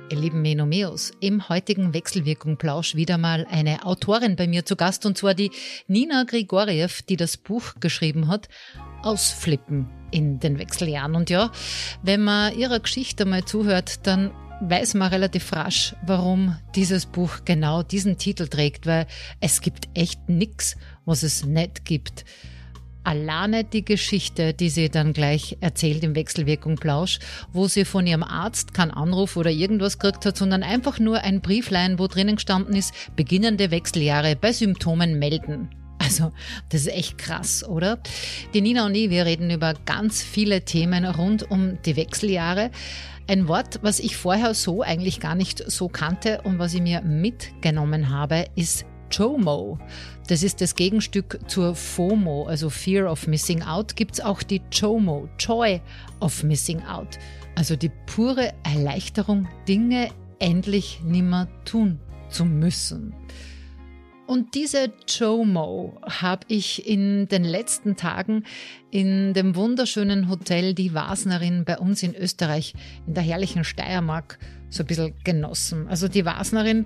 Ihr lieben Menomeos, im heutigen Wechselwirkung-Plausch wieder mal eine Autorin bei mir zu Gast, und zwar die Nina Grigoriev, die das Buch geschrieben hat, Ausflippen in den Wechseljahren. Und ja, wenn man ihrer Geschichte mal zuhört, dann weiß man relativ rasch, warum dieses Buch genau diesen Titel trägt, weil es gibt echt nichts, was es nicht gibt. Alleine die Geschichte, die sie dann gleich erzählt im Wechselwirkung-Plausch, wo sie von ihrem Arzt keinen Anruf oder irgendwas gekriegt hat, sondern einfach nur ein Brieflein, wo drinnen gestanden ist, beginnende Wechseljahre bei Symptomen melden. Also, das ist echt krass, oder? Die Nina und ich, wir reden über ganz viele Themen rund um die Wechseljahre. Ein Wort, was ich vorher so eigentlich gar nicht so kannte und was ich mir mitgenommen habe, ist JOMO. Das ist das Gegenstück zur FOMO, also Fear of Missing Out, gibt es auch die JOMO, Joy of Missing Out. Also die pure Erleichterung, Dinge endlich nimmer tun zu müssen. Und diese JOMO habe ich in den letzten Tagen in dem wunderschönen Hotel Die Wasnerin bei uns in Österreich, in der herrlichen Steiermark, so ein bisschen genossen. Also die Wasnerin,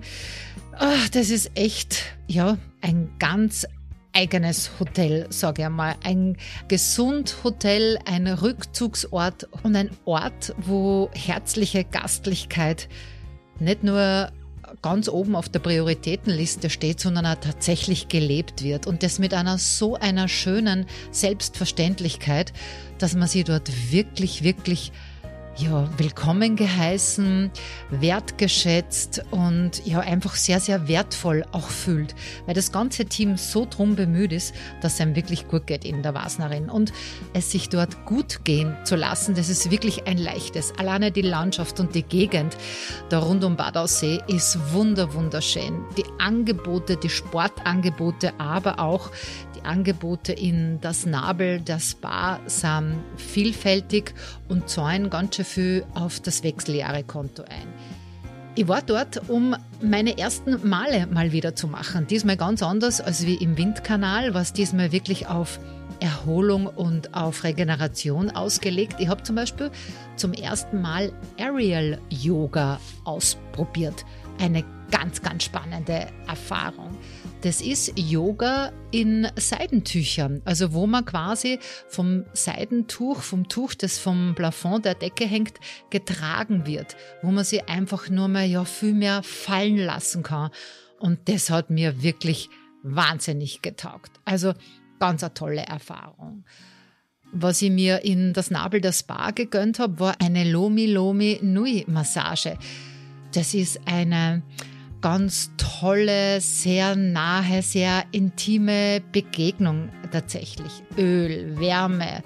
das ist echt, ja, ein ganz eigenes Hotel, sage ich einmal. Ein Gesund-Hotel, ein Rückzugsort und ein Ort, wo herzliche Gastlichkeit nicht nur ganz oben auf der Prioritätenliste steht, sondern auch tatsächlich gelebt wird. Und das mit einer so einer schönen Selbstverständlichkeit, dass man sich dort wirklich, wirklich willkommen geheißen, wertgeschätzt und einfach sehr, sehr wertvoll auch fühlt, weil das ganze Team so drum bemüht ist, dass es einem wirklich gut geht in der Wasnerin. Und es sich dort gut gehen zu lassen, das ist wirklich ein leichtes. Alleine die Landschaft und die Gegend da rund um Bad Aussee ist wunderschön. Die Angebote, die Sportangebote, aber auch die Angebote in das Nabel, der Spa sind vielfältig und zahlen ganz schön viel auf das Wechseljahrekonto ein. Ich war dort, um meine ersten Male mal wieder zu machen. Diesmal ganz anders als wie im Windkanal, was diesmal wirklich auf Erholung und auf Regeneration ausgelegt. Ich habe zum Beispiel zum ersten Mal Aerial Yoga ausprobiert. Eine ganz, ganz spannende Erfahrung. Das ist Yoga in Seidentüchern, also wo man quasi vom Seidentuch, vom Tuch, das vom Plafond der Decke hängt, getragen wird, wo man sich einfach nur mal viel mehr fallen lassen kann. Und das hat mir wirklich wahnsinnig getaugt. Also ganz eine tolle Erfahrung. Was ich mir in das Nabel der Spa gegönnt habe, war eine Lomi Lomi Nui Massage. Das ist eine ganz tolle, sehr nahe, sehr intime Begegnung tatsächlich. Öl, Wärme,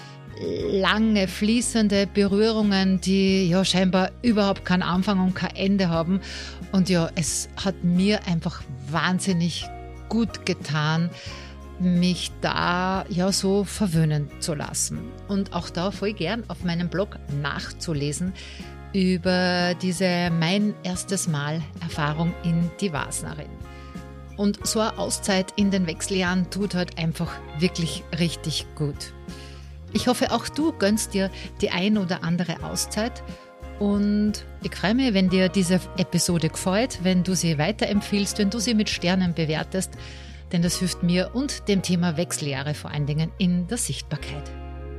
lange fließende Berührungen, die scheinbar überhaupt keinen Anfang und kein Ende haben. Und es hat mir einfach wahnsinnig gut getan, mich da so verwöhnen zu lassen. Und auch da voll gern auf meinem Blog nachzulesen über diese mein erstes Mal Erfahrung in die Wasnerin. Und so eine Auszeit in den Wechseljahren tut halt einfach wirklich richtig gut. Ich hoffe, auch du gönnst dir die ein oder andere Auszeit. Und ich freue mich, wenn dir diese Episode gefällt, wenn du sie weiterempfiehlst, wenn du sie mit Sternen bewertest, denn das hilft mir und dem Thema Wechseljahre vor allen Dingen in der Sichtbarkeit.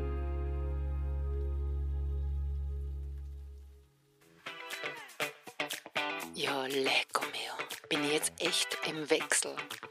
Ja, lecco mio. Bin ich jetzt echt im Wechsel.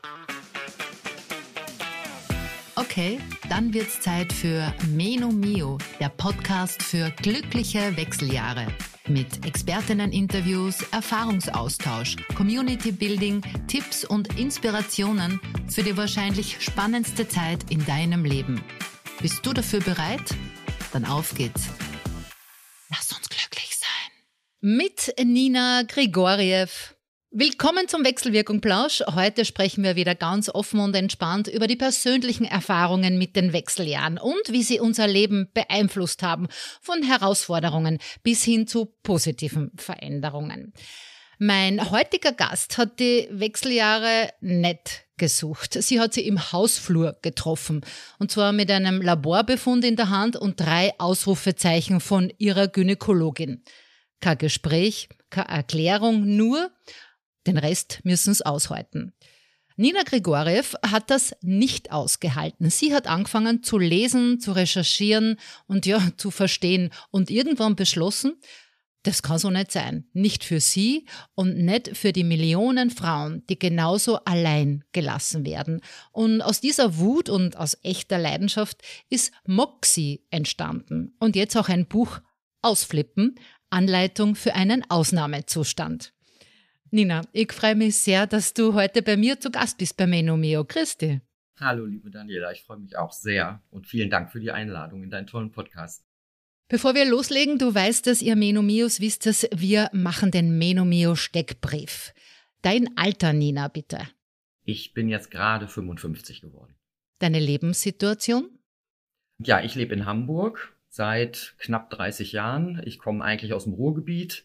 Okay, dann wird's Zeit für Meno Mio, der Podcast für glückliche Wechseljahre. Mit Expertinnen-Interviews, Erfahrungsaustausch, Community-Building, Tipps und Inspirationen für die wahrscheinlich spannendste Zeit in deinem Leben. Bist du dafür bereit? Dann auf geht's. Lass uns glücklich sein. Mit Nina Grigoriev. Willkommen zum Wechselwirkung-Plausch. Heute sprechen wir wieder ganz offen und entspannt über die persönlichen Erfahrungen mit den Wechseljahren und wie sie unser Leben beeinflusst haben, von Herausforderungen bis hin zu positiven Veränderungen. Mein heutiger Gast hat die Wechseljahre nicht gesucht. Sie hat sie im Hausflur getroffen, und zwar mit einem Laborbefund in der Hand und 3 Ausrufezeichen von ihrer Gynäkologin. Kein Gespräch, keine Erklärung, nur den Rest müssen sie aushalten. Nina Grigoriev hat das nicht ausgehalten. Sie hat angefangen zu lesen, zu recherchieren und zu verstehen und irgendwann beschlossen, das kann so nicht sein. Nicht für sie und nicht für die Millionen Frauen, die genauso allein gelassen werden. Und aus dieser Wut und aus echter Leidenschaft ist Moxie entstanden. Und jetzt auch ein Buch Ausflippen, Anleitung für einen Ausnahmezustand. Nina, ich freue mich sehr, dass du heute bei mir zu Gast bist bei Menomeo. Grüß dich. Hallo, liebe Daniela, ich freue mich auch sehr und vielen Dank für die Einladung in deinen tollen Podcast. Bevor wir loslegen, du weißt es, ihr Menomeos wisst es, wir machen den Menomeo-Steckbrief. Dein Alter, Nina, bitte. Ich bin jetzt gerade 55 geworden. Deine Lebenssituation? Ja, ich lebe in Hamburg seit knapp 30 Jahren. Ich komme eigentlich aus dem Ruhrgebiet.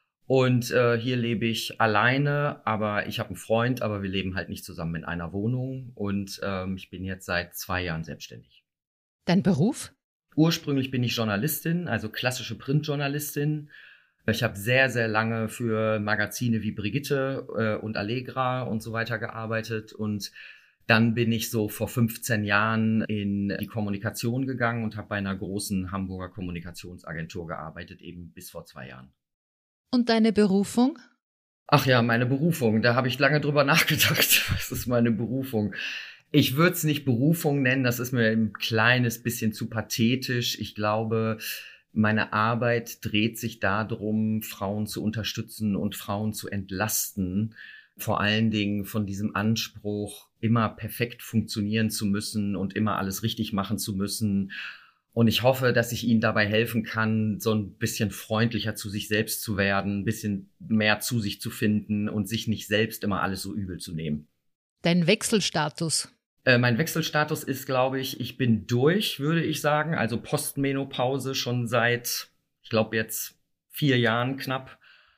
Und hier lebe ich alleine, aber ich habe einen Freund, aber wir leben halt nicht zusammen in einer Wohnung. Und ich bin jetzt seit 2 Jahren selbstständig. Dein Beruf? Ursprünglich bin ich Journalistin, also klassische Printjournalistin. Ich habe sehr, sehr lange für Magazine wie Brigitte und Allegra und so weiter gearbeitet. Und dann bin ich so vor 15 Jahren in die Kommunikation gegangen und habe bei einer großen Hamburger Kommunikationsagentur gearbeitet, eben bis vor 2 Jahren. Und deine Berufung? Ach ja, meine Berufung. Da habe ich lange drüber nachgedacht. Was ist meine Berufung? Ich würde es nicht Berufung nennen. Das ist mir ein kleines bisschen zu pathetisch. Ich glaube, meine Arbeit dreht sich darum, Frauen zu unterstützen und Frauen zu entlasten. Vor allen Dingen von diesem Anspruch, immer perfekt funktionieren zu müssen und immer alles richtig machen zu müssen. Und ich hoffe, dass ich ihnen dabei helfen kann, so ein bisschen freundlicher zu sich selbst zu werden, ein bisschen mehr zu sich zu finden und sich nicht selbst immer alles so übel zu nehmen. Dein Wechselstatus? Mein Wechselstatus ist, glaube ich bin durch, würde ich sagen. Also Postmenopause schon seit, ich glaube jetzt 4 Jahren knapp.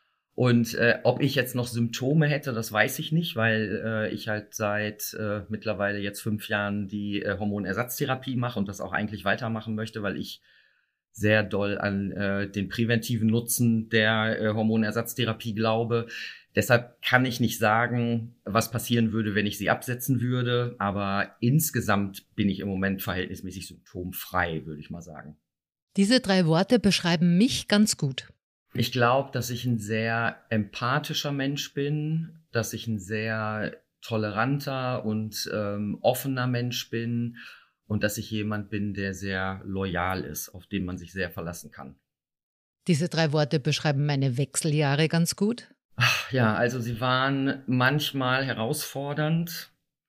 Und ob ich jetzt noch Symptome hätte, das weiß ich nicht, weil ich halt seit mittlerweile jetzt 5 Jahren die Hormonersatztherapie mache und das auch eigentlich weitermachen möchte, weil ich sehr doll an den präventiven Nutzen der Hormonersatztherapie glaube. Deshalb kann ich nicht sagen, was passieren würde, wenn ich sie absetzen würde. Aber insgesamt bin ich im Moment verhältnismäßig symptomfrei, würde ich mal sagen. Diese 3 Worte beschreiben mich ganz gut. Ich glaube, dass ich ein sehr empathischer Mensch bin, dass ich ein sehr toleranter und offener Mensch bin und dass ich jemand bin, der sehr loyal ist, auf den man sich sehr verlassen kann. Diese 3 Worte beschreiben meine Wechseljahre ganz gut. Ja, also sie waren manchmal herausfordernd.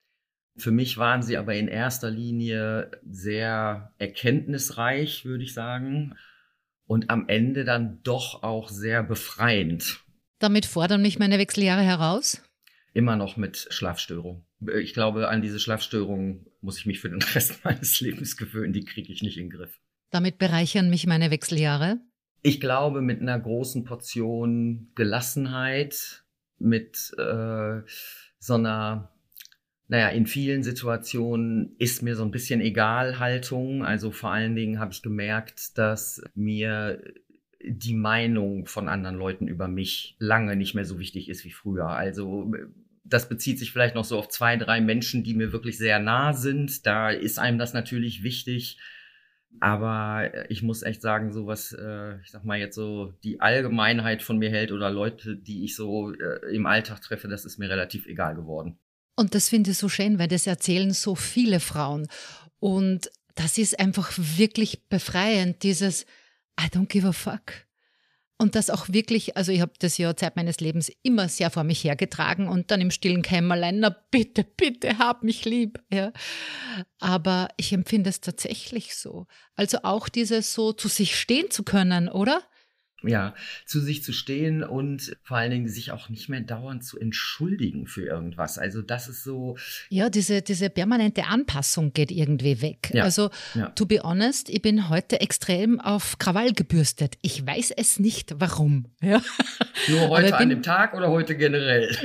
Für mich waren sie aber in erster Linie sehr erkenntnisreich, würde ich sagen. Und am Ende dann doch auch sehr befreiend. Damit fordern mich meine Wechseljahre heraus? Immer noch mit Schlafstörungen. Ich glaube, an diese Schlafstörungen muss ich mich für den Rest meines Lebens gewöhnen. Die kriege ich nicht in den Griff. Damit bereichern mich meine Wechseljahre? Ich glaube, mit einer großen Portion Gelassenheit, mit so einer, in vielen Situationen ist mir so ein bisschen egal Haltung. Also vor allen Dingen habe ich gemerkt, dass mir die Meinung von anderen Leuten über mich lange nicht mehr so wichtig ist wie früher. Also das bezieht sich vielleicht noch so auf 2, 3 Menschen, die mir wirklich sehr nah sind. Da ist einem das natürlich wichtig. Aber ich muss echt sagen, so was, ich sag mal jetzt so, die Allgemeinheit von mir hält oder Leute, die ich so im Alltag treffe, das ist mir relativ egal geworden. Und das finde ich so schön, weil das erzählen so viele Frauen. Und das ist einfach wirklich befreiend, dieses I don't give a fuck. Und das auch wirklich, also ich habe das ja Zeit meines Lebens immer sehr vor mich hergetragen und dann im stillen Kämmerlein, na bitte, bitte, hab mich lieb. Ja. Aber ich empfinde es tatsächlich so. Also auch dieses so zu sich stehen zu können, oder? Ja, zu sich zu stehen und vor allen Dingen sich auch nicht mehr dauernd zu entschuldigen für irgendwas. Also das ist so... Ja, diese permanente Anpassung geht irgendwie weg. Ja, also ja. To be honest, ich bin heute extrem auf Krawall gebürstet. Ich weiß es nicht, warum. Ja. Nur heute an dem Tag oder heute generell?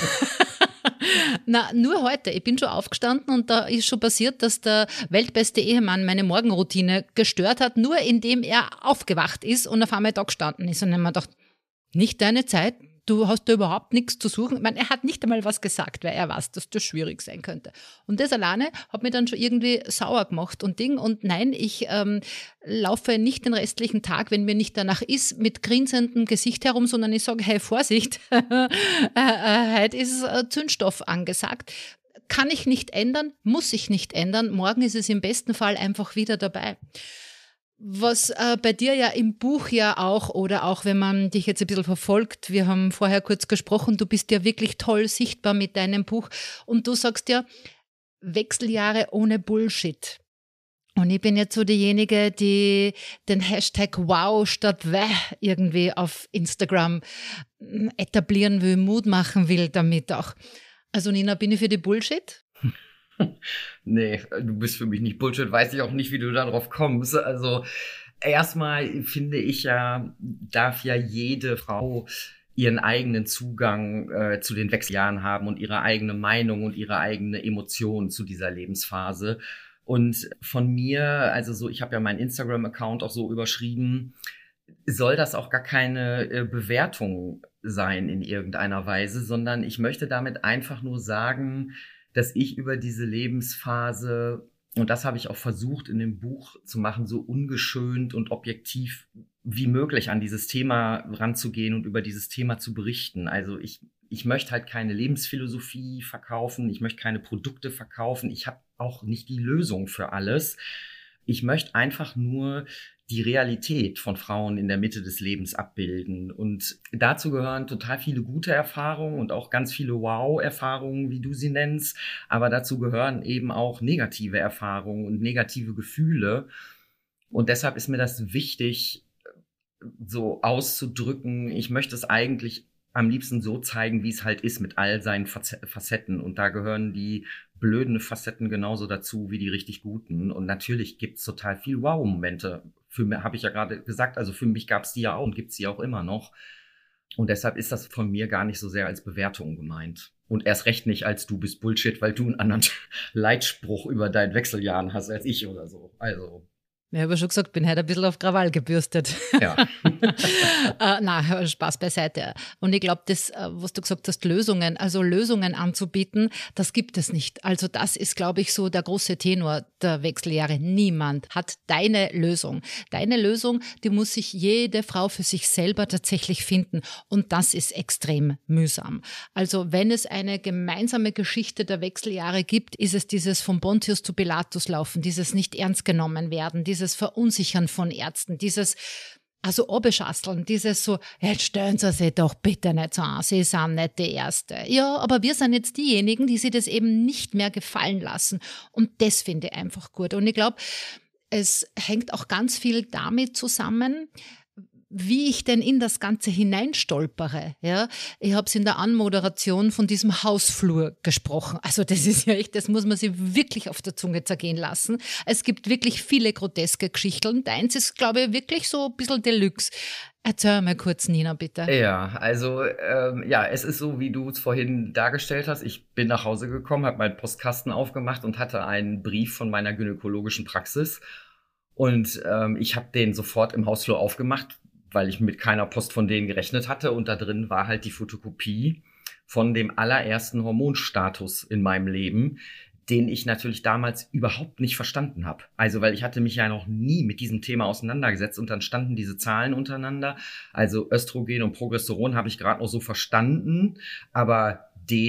Na, nur heute. Ich bin schon aufgestanden und da ist schon passiert, dass der weltbeste Ehemann meine Morgenroutine gestört hat, nur indem er aufgewacht ist und auf einmal da gestanden ist. Und dann habe ich mir gedacht, nicht deine Zeit. Du hast da überhaupt nichts zu suchen. Ich meine, er hat nicht einmal was gesagt, weil er weiß, dass das schwierig sein könnte. Und das alleine hat mich dann schon irgendwie sauer gemacht und Ding. Und nein, ich laufe nicht den restlichen Tag, wenn mir nicht danach ist, mit grinsendem Gesicht herum, sondern ich sage, hey, Vorsicht, heute ist Zündstoff angesagt. Kann ich nicht ändern, muss ich nicht ändern. Morgen ist es im besten Fall einfach wieder dabei. Was bei dir ja im Buch ja auch, oder auch wenn man dich jetzt ein bisschen verfolgt, wir haben vorher kurz gesprochen, du bist ja wirklich toll sichtbar mit deinem Buch und du sagst ja, Wechseljahre ohne Bullshit. Und ich bin jetzt so diejenige, die den Hashtag Wow statt Wäh irgendwie auf Instagram etablieren will, Mut machen will damit auch. Also Nina, bin ich für die Bullshit? Nee, du bist für mich nicht Bullshit, weiß ich auch nicht, wie du darauf kommst. Also erstmal finde ich ja, darf ja jede Frau ihren eigenen Zugang zu den Wechseljahren haben und ihre eigene Meinung und ihre eigene Emotion zu dieser Lebensphase. Und von mir, also so, ich habe ja meinen Instagram-Account auch so überschrieben, soll das auch gar keine Bewertung sein in irgendeiner Weise, sondern ich möchte damit einfach nur sagen, dass ich über diese Lebensphase, und das habe ich auch versucht in dem Buch zu machen, so ungeschönt und objektiv wie möglich an dieses Thema ranzugehen und über dieses Thema zu berichten. Also ich möchte halt keine Lebensphilosophie verkaufen, ich möchte keine Produkte verkaufen, ich habe auch nicht die Lösung für alles. Ich möchte einfach nur die Realität von Frauen in der Mitte des Lebens abbilden. Und dazu gehören total viele gute Erfahrungen und auch ganz viele Wow-Erfahrungen, wie du sie nennst. Aber dazu gehören eben auch negative Erfahrungen und negative Gefühle. Und deshalb ist mir das wichtig, so auszudrücken. Ich möchte es eigentlich am liebsten so zeigen, wie es halt ist mit all seinen Facetten. Und da gehören die blöden Facetten genauso dazu wie die richtig guten. Und natürlich gibt's total viel Wow-Momente. Für mich, habe ich ja gerade gesagt, also für mich gab's die ja auch und gibt's die auch immer noch. Und deshalb ist das von mir gar nicht so sehr als Bewertung gemeint. Und erst recht nicht als du bist Bullshit, weil du einen anderen Leitspruch über deinen Wechseljahren hast als ich oder so. Also Ich habe ja schon gesagt, bin heute ein bisschen auf Krawall gebürstet. ja. Nein, Spaß beiseite. Und ich glaube, das, was du gesagt hast, Lösungen, also Lösungen anzubieten, das gibt es nicht. Also das ist, glaube ich, so der große Tenor der Wechseljahre. Niemand hat deine Lösung. Deine Lösung, die muss sich jede Frau für sich selber tatsächlich finden. Und das ist extrem mühsam. Also wenn es eine gemeinsame Geschichte der Wechseljahre gibt, ist es dieses von Pontius zu Pilatus laufen, dieses nicht ernst genommen werden, dieses Verunsichern von Ärzten, dieses also abschasseln, dieses so, jetzt stellen Sie sich doch bitte nicht so an, Sie sind nicht die Erste. Ja, aber wir sind jetzt diejenigen, die sich das eben nicht mehr gefallen lassen. Und das finde ich einfach gut. Und ich glaube, es hängt auch ganz viel damit zusammen, wie ich denn in das Ganze hineinstolpere. Ja? Ich habe es in der Anmoderation von diesem Hausflur gesprochen. Also das ist ja echt, das muss man sich wirklich auf der Zunge zergehen lassen. Es gibt wirklich viele groteske Geschichten. Deins ist, glaube ich, wirklich so ein bisschen Deluxe. Erzähl mal kurz, Nina, bitte. Ja, also ja, es ist so, wie du es vorhin dargestellt hast. Ich bin nach Hause gekommen, habe meinen Postkasten aufgemacht und hatte einen Brief von meiner gynäkologischen Praxis. Und ich habe den sofort im Hausflur aufgemacht, weil ich mit keiner Post von denen gerechnet hatte. Und da drin war halt die Fotokopie von dem allerersten Hormonstatus in meinem Leben, den ich natürlich damals überhaupt nicht verstanden habe. Also, weil ich hatte mich ja noch nie mit diesem Thema auseinandergesetzt und dann standen diese Zahlen untereinander. Also Östrogen und Progesteron habe ich gerade noch so verstanden, aber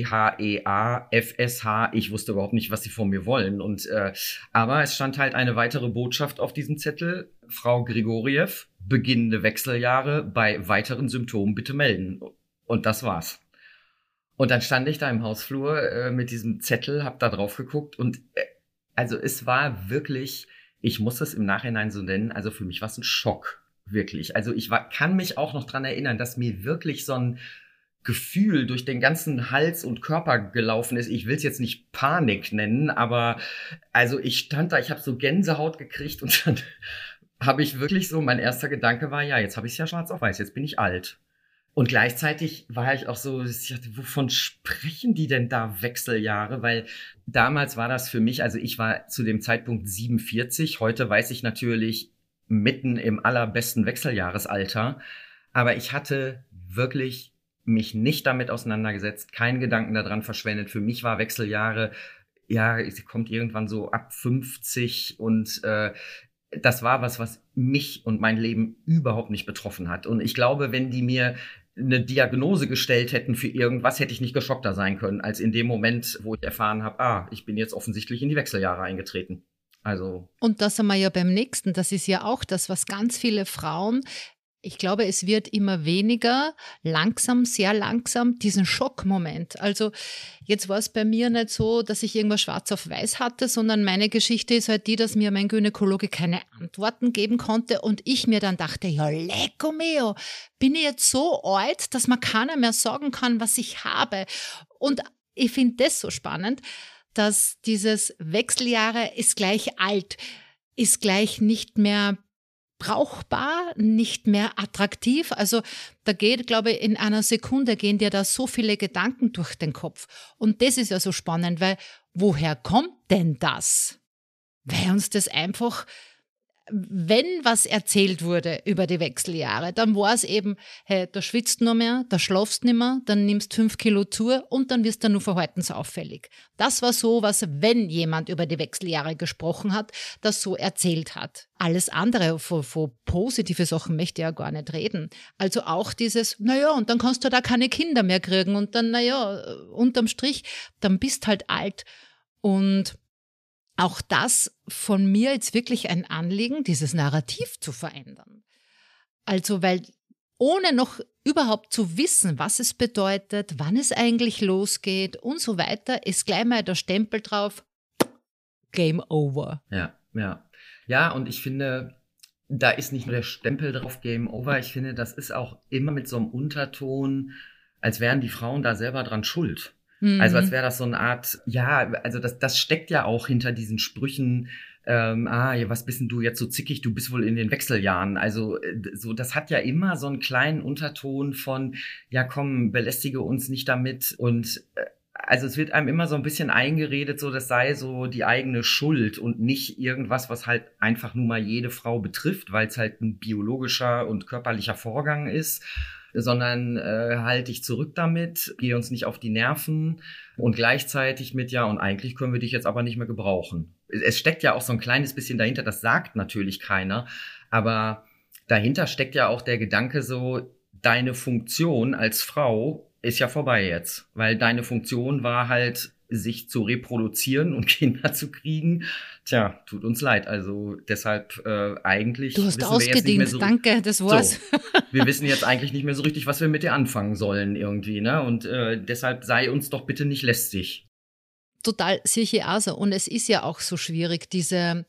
DHEA, FSH, ich wusste überhaupt nicht, was sie von mir wollen. Und aber es stand halt eine weitere Botschaft auf diesem Zettel: Frau Grigoriev, beginnende Wechseljahre, bei weiteren Symptomen bitte melden. Und das war's. Und dann stand ich da im Hausflur mit diesem Zettel, hab da drauf geguckt und also es war wirklich, ich muss es im Nachhinein so nennen, also für mich war es ein Schock, wirklich. Also kann mich auch noch dran erinnern, dass mir wirklich so ein Gefühl durch den ganzen Hals und Körper gelaufen ist. Ich will es jetzt nicht Panik nennen, aber also ich stand da, ich habe so Gänsehaut gekriegt und dann habe ich wirklich so, mein erster Gedanke war, ja, jetzt habe ich es ja schwarz auf weiß, jetzt bin ich alt. Und gleichzeitig war ich auch so, ich dachte, wovon sprechen die denn da Wechseljahre? Weil damals war das für mich, also ich war zu dem Zeitpunkt 47, heute weiß ich natürlich mitten im allerbesten Wechseljahresalter, aber ich hatte wirklich mich nicht damit auseinandergesetzt, keinen Gedanken daran verschwendet. Für mich war Wechseljahre, ja, es kommt irgendwann so ab 50 und das war was mich und mein Leben überhaupt nicht betroffen hat. Und ich glaube, wenn die mir eine Diagnose gestellt hätten für irgendwas, hätte ich nicht geschockter sein können, als in dem Moment, wo ich erfahren habe, ich bin jetzt offensichtlich in die Wechseljahre eingetreten. Also. Und das haben wir ja beim nächsten. Das ist ja auch das, was ganz viele Frauen, ich glaube, es wird immer weniger, langsam, sehr langsam, diesen Schockmoment. Also jetzt war es bei mir nicht so, dass ich irgendwas schwarz auf weiß hatte, sondern meine Geschichte ist halt die, dass mir mein Gynäkologe keine Antworten geben konnte und ich mir dann dachte, ja lecco mio, bin ich jetzt so alt, dass man keiner mehr sagen kann, was ich habe. Und ich finde das so spannend, dass dieses Wechseljahre ist gleich alt, ist gleich nicht mehr brauchbar, nicht mehr attraktiv. Also da geht, glaube ich, in einer Sekunde gehen dir da so viele Gedanken durch den Kopf. Und das ist ja so spannend, weil woher kommt denn das? Weil uns das einfach, wenn was erzählt wurde über die Wechseljahre, dann war es eben, hey, da schwitzt noch mehr, da schlafst nicht mehr, dann nimmst 5 Kilo zu und dann wirst du nur verhaltensauffällig. Das war so, was, wenn jemand über die Wechseljahre gesprochen hat, das so erzählt hat. Alles andere, von positive Sachen möchte ich ja gar nicht reden. Also auch dieses, naja, und dann kannst du da keine Kinder mehr kriegen und dann, naja, unterm Strich, dann bist halt alt. Und auch das von mir jetzt wirklich ein Anliegen, dieses Narrativ zu verändern. Also, weil ohne noch überhaupt zu wissen, was es bedeutet, wann es eigentlich losgeht und so weiter, ist gleich mal der Stempel drauf, Game over. Ja, ja. Ja, und ich finde, da ist nicht nur der Stempel drauf, Game over. Ich finde, das ist auch immer mit so einem Unterton, als wären die Frauen da selber dran schuld. Also als wäre das so eine Art, ja, also das steckt ja auch hinter diesen Sprüchen, was bist denn du jetzt so zickig, du bist wohl in den Wechseljahren. Also so, das hat ja immer so einen kleinen Unterton von, ja komm, belästige uns nicht damit. Und also es wird einem immer so ein bisschen eingeredet, so das sei so die eigene Schuld und nicht irgendwas, was halt einfach nur mal jede Frau betrifft, weil es halt ein biologischer und körperlicher Vorgang ist. Sondern halt dich zurück damit, geh uns nicht auf die Nerven und gleichzeitig mit, ja, und eigentlich können wir dich jetzt aber nicht mehr gebrauchen. Es steckt ja auch so ein kleines bisschen dahinter, das sagt natürlich keiner, aber dahinter steckt ja auch der Gedanke so, deine Funktion als Frau ist ja vorbei jetzt, weil deine Funktion war halt, sich zu reproduzieren und Kinder zu kriegen. Tja, tut uns leid. Also deshalb eigentlich du hast wissen wir jetzt nicht mehr so. Danke, das war's. So, wir wissen jetzt eigentlich nicht mehr so richtig, was wir mit dir anfangen sollen irgendwie, ne? Und deshalb sei uns doch bitte nicht lästig. Total, sehe ich auch so. Und es ist ja auch so schwierig, diese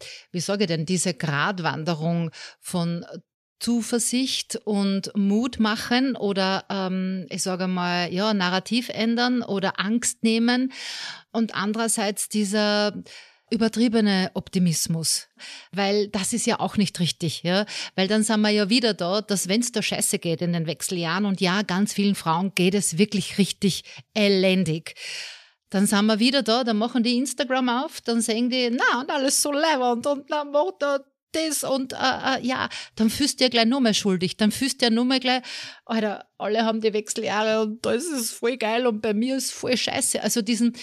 Gratwanderung von Zuversicht und Mut machen oder ich sage mal, ja, Narrativ ändern oder Angst nehmen und andererseits dieser übertriebene Optimismus, weil das ist ja auch nicht richtig, ja, weil dann sind wir ja wieder da, dass wenn es da scheiße geht in den Wechseljahren und ja, ganz vielen Frauen geht es wirklich richtig elendig, dann sind wir wieder da, dann machen die Instagram auf, dann sehen die, na, und alles so leibend und dann macht er das und ja, dann fühlst du ja gleich nur mehr schuldig, dann fühlst du ja nur mehr gleich, Alter, alle haben die Wechseljahre und da ist es voll geil und bei mir ist voll scheiße. Also diesen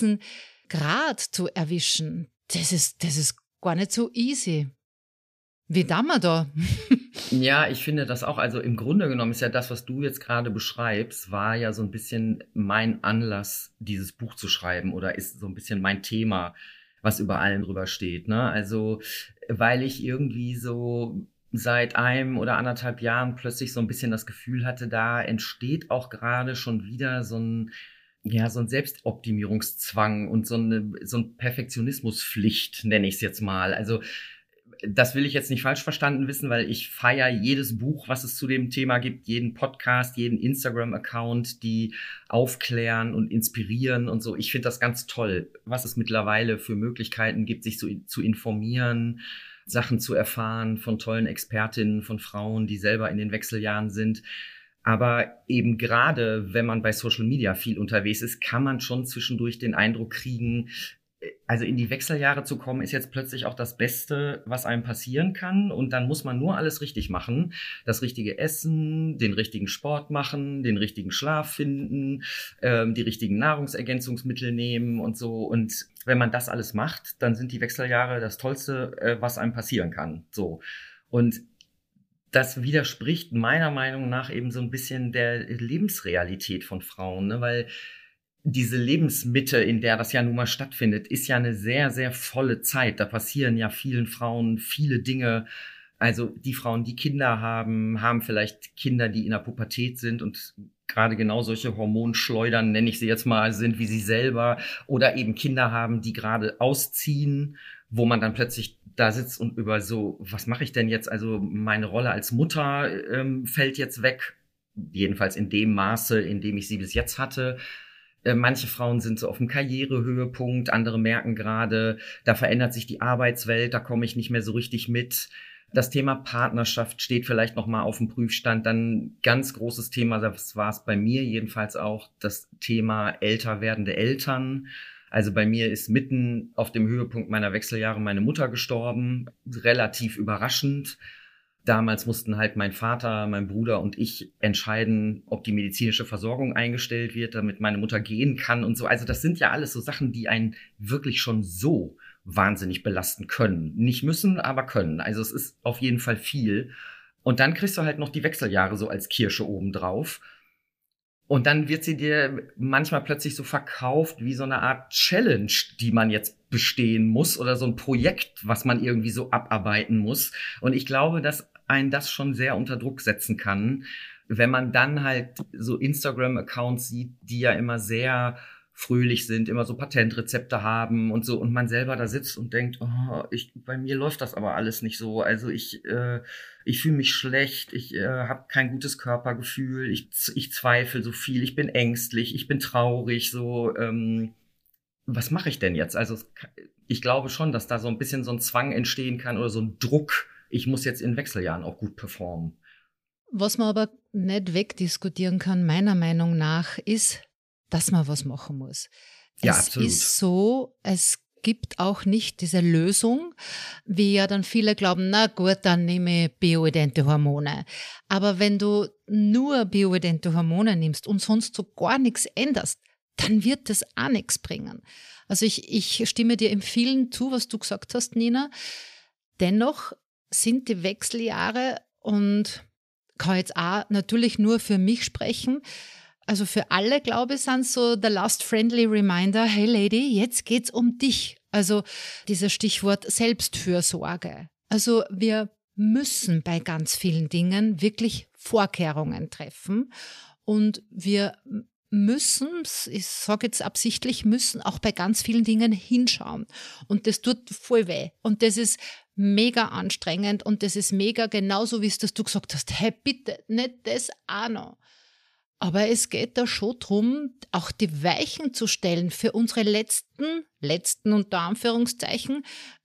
Grad zu erwischen, das ist gar nicht so easy. Wie da wir da? Ja, ich finde das auch, also im Grunde genommen ist ja das, was du jetzt gerade beschreibst, war ja so ein bisschen mein Anlass, dieses Buch zu schreiben oder ist so ein bisschen mein Thema, was über allem drüber steht, ne? Also, weil ich irgendwie so seit 1 oder 1,5 Jahren plötzlich so ein bisschen das Gefühl hatte, da entsteht auch gerade schon wieder so ein Selbstoptimierungszwang und so ein Perfektionismuspflicht, nenne ich es jetzt mal. Also das will ich jetzt nicht falsch verstanden wissen, weil ich feiere jedes Buch, was es zu dem Thema gibt, jeden Podcast, jeden Instagram-Account, die aufklären und inspirieren und so. Ich finde das ganz toll, was es mittlerweile für Möglichkeiten gibt, sich zu informieren, Sachen zu erfahren von tollen Expertinnen, von Frauen, die selber in den Wechseljahren sind. Aber eben gerade, wenn man bei Social Media viel unterwegs ist, kann man schon zwischendurch den Eindruck kriegen, also in die Wechseljahre zu kommen, ist jetzt plötzlich auch das Beste, was einem passieren kann. Und dann muss man nur alles richtig machen. Das richtige Essen, den richtigen Sport machen, den richtigen Schlaf finden, die richtigen Nahrungsergänzungsmittel nehmen und so. Und wenn man das alles macht, dann sind die Wechseljahre das Tollste, was einem passieren kann. So. Und das widerspricht meiner Meinung nach eben so ein bisschen der Lebensrealität von Frauen, ne? Weil diese Lebensmitte, in der das ja nun mal stattfindet, ist ja eine sehr, sehr volle Zeit. Da passieren ja vielen Frauen viele Dinge. Also die Frauen, die Kinder haben, haben vielleicht Kinder, die in der Pubertät sind und gerade genau solche Hormonschleudern, nenne ich sie jetzt mal, sind wie sie selber. Oder eben Kinder haben, die gerade ausziehen, wo man dann plötzlich da sitzt und über so, was mache ich denn jetzt? Also meine Rolle als Mutter fällt jetzt weg. Jedenfalls in dem Maße, in dem ich sie bis jetzt hatte. Manche Frauen sind so auf dem Karrierehöhepunkt, andere merken gerade, da verändert sich die Arbeitswelt, da komme ich nicht mehr so richtig mit. Das Thema Partnerschaft steht vielleicht noch mal auf dem Prüfstand. Dann ganz großes Thema, das war es bei mir jedenfalls auch, das Thema älter werdende Eltern. Also bei mir ist mitten auf dem Höhepunkt meiner Wechseljahre meine Mutter gestorben, relativ überraschend. Damals mussten halt mein Vater, mein Bruder und ich entscheiden, ob die medizinische Versorgung eingestellt wird, damit meine Mutter gehen kann und so. Also das sind ja alles so Sachen, die einen wirklich schon so wahnsinnig belasten können. Nicht müssen, aber können. Also es ist auf jeden Fall viel. Und dann kriegst du halt noch die Wechseljahre so als Kirsche obendrauf. Und dann wird sie dir manchmal plötzlich so verkauft wie so eine Art Challenge, die man jetzt bestehen muss oder so ein Projekt, was man irgendwie so abarbeiten muss. Und ich glaube, dass einen das schon sehr unter Druck setzen kann, wenn man dann halt so Instagram-Accounts sieht, die ja immer sehr fröhlich sind, immer so Patentrezepte haben und so, und man selber da sitzt und denkt, oh, bei mir läuft das aber alles nicht so. Also ich fühle mich schlecht, ich habe kein gutes Körpergefühl, ich zweifle so viel, ich bin ängstlich, ich bin traurig, so, was mache ich denn jetzt? Also ich glaube schon, dass da so ein bisschen so ein Zwang entstehen kann oder so ein Druck, ich muss jetzt in Wechseljahren auch gut performen. Was man aber nicht wegdiskutieren kann, meiner Meinung nach, ist, dass man was machen muss. Ja, Es absolut. ist so, es gibt auch nicht diese Lösung, wie ja dann viele glauben, na gut, dann nehme ich bioidente Hormone. Aber wenn du nur bioidente Hormone nimmst und sonst so gar nichts änderst, dann wird das auch nichts bringen. Also ich stimme dir in vielen zu, was du gesagt hast, Nina. Dennoch sind die Wechseljahre, und kann jetzt auch natürlich nur für mich sprechen, also für alle, glaube ich, sind so the last friendly reminder, hey Lady, jetzt geht's um dich. Also dieses Stichwort Selbstfürsorge. Also wir müssen bei ganz vielen Dingen wirklich Vorkehrungen treffen und wir müssen, ich sage jetzt absichtlich, müssen auch bei ganz vielen Dingen hinschauen. Und das tut voll weh. Und das ist mega anstrengend und das ist mega genauso, wie es das du gesagt hast. Hey, bitte, nicht das auch noch. Aber es geht da schon darum, auch die Weichen zu stellen für unsere letzten unter Anführungszeichen,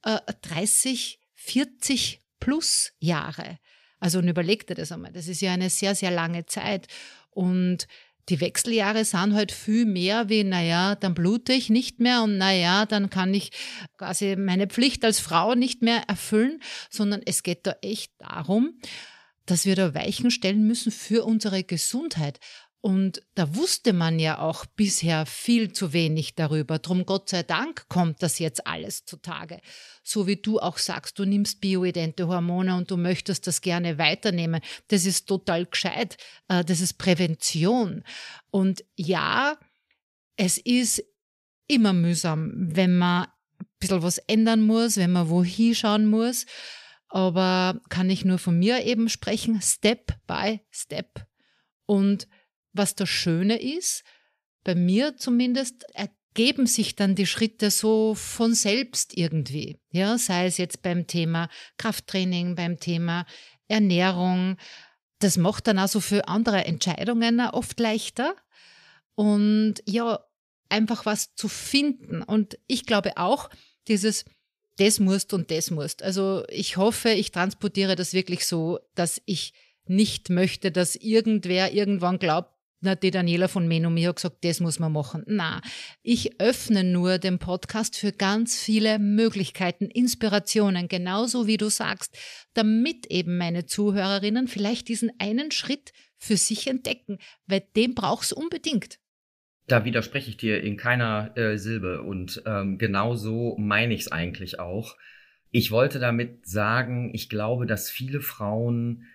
30, 40 plus Jahre. Also und überleg dir das einmal, das ist ja eine sehr, sehr lange Zeit. Und die Wechseljahre sind halt viel mehr wie, naja, dann blute ich nicht mehr und naja, dann kann ich quasi meine Pflicht als Frau nicht mehr erfüllen, sondern es geht da echt darum, dass wir da Weichen stellen müssen für unsere Gesundheit. Und da wusste man ja auch bisher viel zu wenig darüber. Drum Gott sei Dank kommt das jetzt alles zutage. So wie du auch sagst, du nimmst bioidente Hormone und du möchtest das gerne weiternehmen. Das ist total gescheit. Das ist Prävention. Und ja, es ist immer mühsam, wenn man ein bisschen was ändern muss, wenn man wo hinschauen muss. Aber kann ich nur von mir eben sprechen, Step by Step. Und was das Schöne ist, bei mir zumindest, ergeben sich dann die Schritte so von selbst irgendwie. Ja, sei es jetzt beim Thema Krafttraining, beim Thema Ernährung. Das macht dann also für andere Entscheidungen oft leichter. Und ja, einfach was zu finden. Und ich glaube auch, dieses das musst und das musst. Also ich hoffe, ich transportiere das wirklich so, dass ich nicht möchte, dass irgendwer irgendwann glaubt, die Daniela von Menomi hat gesagt, das muss man machen. Na, ich öffne nur den Podcast für ganz viele Möglichkeiten, Inspirationen, genauso wie du sagst, damit eben meine Zuhörerinnen vielleicht diesen einen Schritt für sich entdecken, weil den brauchst du unbedingt. Da widerspreche ich dir in keiner Silbe und genau so meine ich es eigentlich auch. Ich wollte damit sagen, ich glaube, dass viele Frauen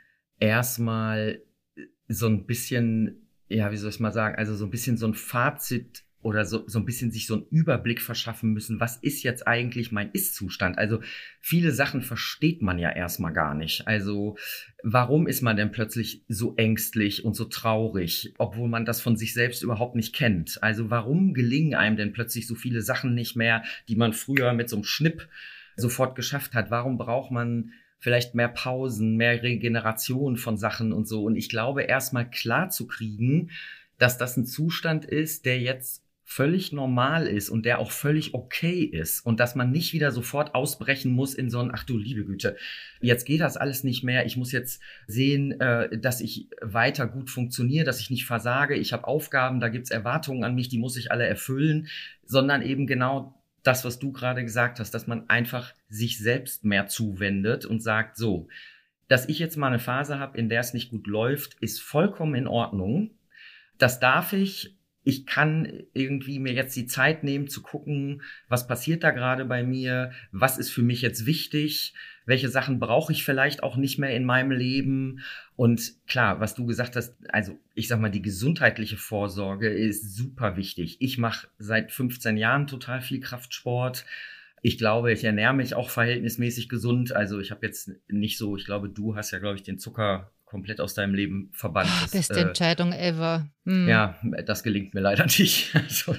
erstmal so ein bisschen, ja, wie soll ich mal sagen, also so ein bisschen so ein Fazit oder so ein bisschen sich so einen Überblick verschaffen müssen, was ist jetzt eigentlich mein Ist-Zustand? Also viele Sachen versteht man ja erstmal gar nicht. Also warum ist man denn plötzlich so ängstlich und so traurig, obwohl man das von sich selbst überhaupt nicht kennt? Also warum gelingen einem denn plötzlich so viele Sachen nicht mehr, die man früher mit so einem Schnipp sofort geschafft hat? Warum braucht man vielleicht mehr Pausen, mehr Regeneration von Sachen und so? Und ich glaube, erstmal klar zu kriegen, dass das ein Zustand ist, der jetzt völlig normal ist und der auch völlig okay ist und dass man nicht wieder sofort ausbrechen muss in so ein, ach du liebe Güte, jetzt geht das alles nicht mehr, ich muss jetzt sehen, dass ich weiter gut funktioniere, dass ich nicht versage, ich habe Aufgaben, da gibt's Erwartungen an mich, die muss ich alle erfüllen, sondern eben genau das, was du gerade gesagt hast, dass man einfach sich selbst mehr zuwendet und sagt, so, dass ich jetzt mal eine Phase habe, in der es nicht gut läuft, ist vollkommen in Ordnung. Das darf ich. Ich kann irgendwie mir jetzt die Zeit nehmen zu gucken, was passiert da gerade bei mir, was ist für mich jetzt wichtig, welche Sachen brauche ich vielleicht auch nicht mehr in meinem Leben. Und klar, was du gesagt hast, also ich sag mal, die gesundheitliche Vorsorge ist super wichtig. Ich mache seit 15 Jahren total viel Kraftsport. Ich glaube, ich ernähre mich auch verhältnismäßig gesund. Also ich habe jetzt nicht so, ich glaube, du hast ja, glaube ich, den Zucker komplett aus deinem Leben verbannt. Beste Entscheidung ever. Ja, das gelingt mir leider nicht. Also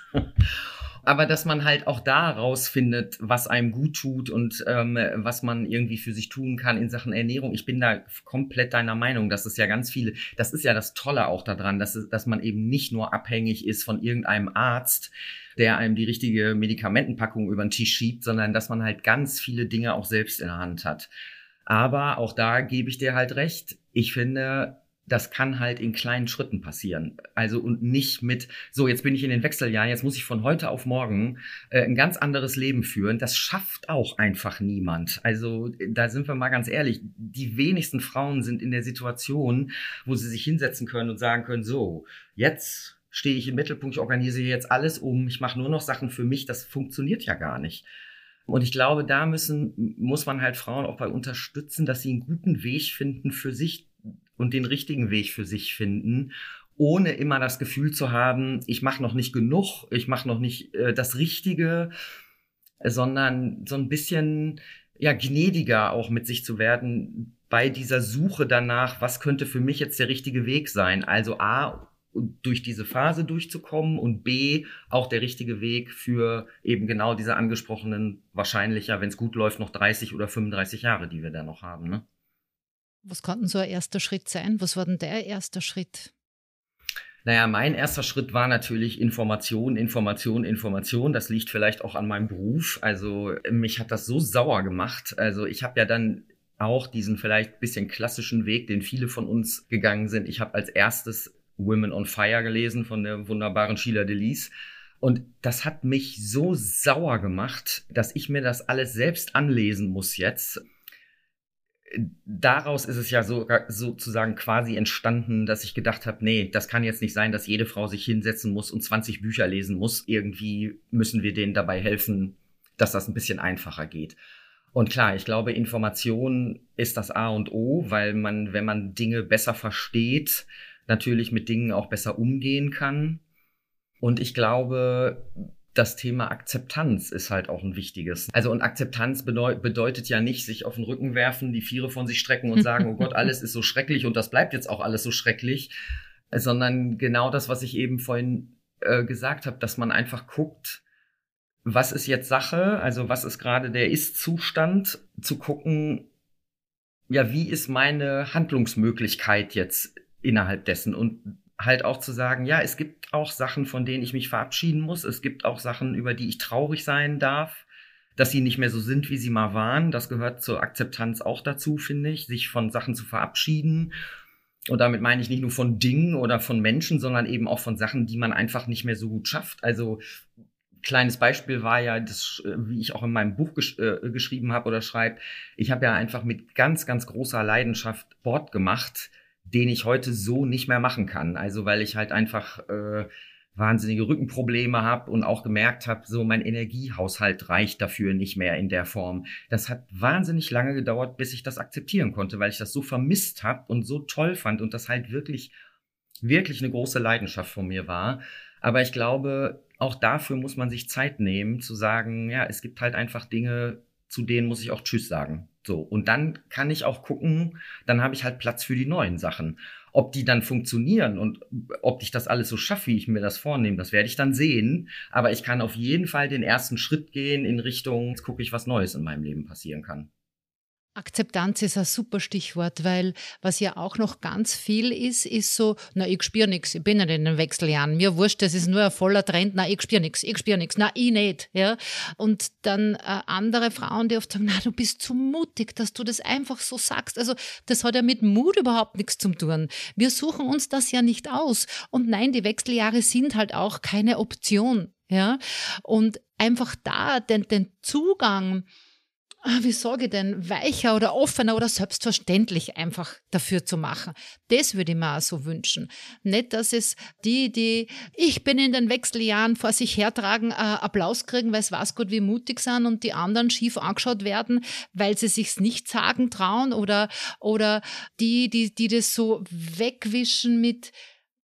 aber dass man halt auch da rausfindet, was einem gut tut und was man irgendwie für sich tun kann in Sachen Ernährung. Ich bin da komplett deiner Meinung. Das ist ja ganz viele, das ist ja das Tolle auch daran, dass man eben nicht nur abhängig ist von irgendeinem Arzt, der einem die richtige Medikamentenpackung über den Tisch schiebt, sondern dass man halt ganz viele Dinge auch selbst in der Hand hat. Aber auch da gebe ich dir halt recht. Ich finde, das kann halt in kleinen Schritten passieren. Also und nicht mit, so jetzt bin ich in den Wechseljahren, jetzt muss ich von heute auf morgen ein ganz anderes Leben führen. Das schafft auch einfach niemand. Also da sind wir mal ganz ehrlich, die wenigsten Frauen sind in der Situation, wo sie sich hinsetzen können und sagen können, so, jetzt stehe ich im Mittelpunkt, ich organisiere jetzt alles um, ich mache nur noch Sachen für mich. Das funktioniert ja gar nicht. Und ich glaube, da muss man halt Frauen auch bei unterstützen, dass sie einen guten Weg finden für sich und den richtigen Weg für sich finden, ohne immer das Gefühl zu haben, ich mache noch nicht genug, ich mache noch nicht das Richtige, sondern so ein bisschen ja gnädiger auch mit sich zu werden bei dieser Suche danach, was könnte für mich jetzt der richtige Weg sein. Also A, durch diese Phase durchzukommen und B, auch der richtige Weg für eben genau diese angesprochenen, wahrscheinlicher, wenn es gut läuft, noch 30 oder 35 Jahre, die wir da noch haben. Ne? Was kann denn so ein erster Schritt sein? Was war denn der erste Schritt? Naja, mein erster Schritt war natürlich Information. Das liegt vielleicht auch an meinem Beruf. Also mich hat das so sauer gemacht. Also ich habe ja dann auch diesen vielleicht bisschen klassischen Weg, den viele von uns gegangen sind. Ich habe als erstes Women on Fire gelesen von der wunderbaren Sheila Delis. Und das hat mich so sauer gemacht, dass ich mir das alles selbst anlesen muss jetzt. Daraus ist es ja sozusagen quasi entstanden, dass ich gedacht habe, nee, das kann jetzt nicht sein, dass jede Frau sich hinsetzen muss und 20 Bücher lesen muss. Irgendwie müssen wir denen dabei helfen, dass das ein bisschen einfacher geht. Und klar, ich glaube, Information ist das A und O, weil man, wenn man Dinge besser versteht, natürlich mit Dingen auch besser umgehen kann. Und ich glaube, das Thema Akzeptanz ist halt auch ein wichtiges. Also und Akzeptanz bedeutet ja nicht, sich auf den Rücken werfen, die Viere von sich strecken und sagen, oh Gott, alles ist so schrecklich und das bleibt jetzt auch alles so schrecklich, sondern genau das, was ich eben vorhin gesagt habe, dass man einfach guckt, was ist jetzt Sache, also was ist gerade der Ist-Zustand, zu gucken, ja, wie ist meine Handlungsmöglichkeit jetzt innerhalb dessen und halt auch zu sagen, ja, es gibt auch Sachen, von denen ich mich verabschieden muss. Es gibt auch Sachen, über die ich traurig sein darf, dass sie nicht mehr so sind, wie sie mal waren. Das gehört zur Akzeptanz auch dazu, finde ich, sich von Sachen zu verabschieden. Und damit meine ich nicht nur von Dingen oder von Menschen, sondern eben auch von Sachen, die man einfach nicht mehr so gut schafft. Also kleines Beispiel war ja das, wie ich auch in meinem Buch geschrieben habe oder schreibe, ich habe ja einfach mit ganz, ganz großer Leidenschaft Sport gemacht, den ich heute so nicht mehr machen kann. Also weil ich halt einfach wahnsinnige Rückenprobleme habe und auch gemerkt habe, so mein Energiehaushalt reicht dafür nicht mehr in der Form. Das hat wahnsinnig lange gedauert, bis ich das akzeptieren konnte, weil ich das so vermisst habe und so toll fand und das halt wirklich, wirklich eine große Leidenschaft von mir war. Aber ich glaube, auch dafür muss man sich Zeit nehmen, zu sagen, ja, es gibt halt einfach Dinge, zu denen muss ich auch Tschüss sagen. So, und dann kann ich auch gucken, dann habe ich halt Platz für die neuen Sachen. Ob die dann funktionieren und ob ich das alles so schaffe, wie ich mir das vornehme, das werde ich dann sehen. Aber ich kann auf jeden Fall den ersten Schritt gehen in Richtung, jetzt gucke ich, was Neues in meinem Leben passieren kann. Akzeptanz ist ein super Stichwort, weil was ja auch noch ganz viel ist so, na, ich spüre nichts, ich bin nicht in den Wechseljahren, mir wurscht, das ist nur ein voller Trend, na, ich spüre nichts, na, ich nicht, ja. Und dann andere Frauen, die oft sagen, na, du bist zu mutig, dass du das einfach so sagst. Also das hat ja mit Mut überhaupt nichts zu tun. Wir suchen uns das ja nicht aus. Und nein, die Wechseljahre sind halt auch keine Option, ja. Und einfach da den Zugang, wie sage ich denn, weicher oder offener oder selbstverständlich einfach dafür zu machen. Das würde ich mir auch so wünschen. Nicht, dass es die ich bin in den Wechseljahren vor sich hertragen, Applaus kriegen, weil es weiß gut, wie mutig sind und die anderen schief angeschaut werden, weil sie sich's nicht sagen trauen oder die das so wegwischen mit,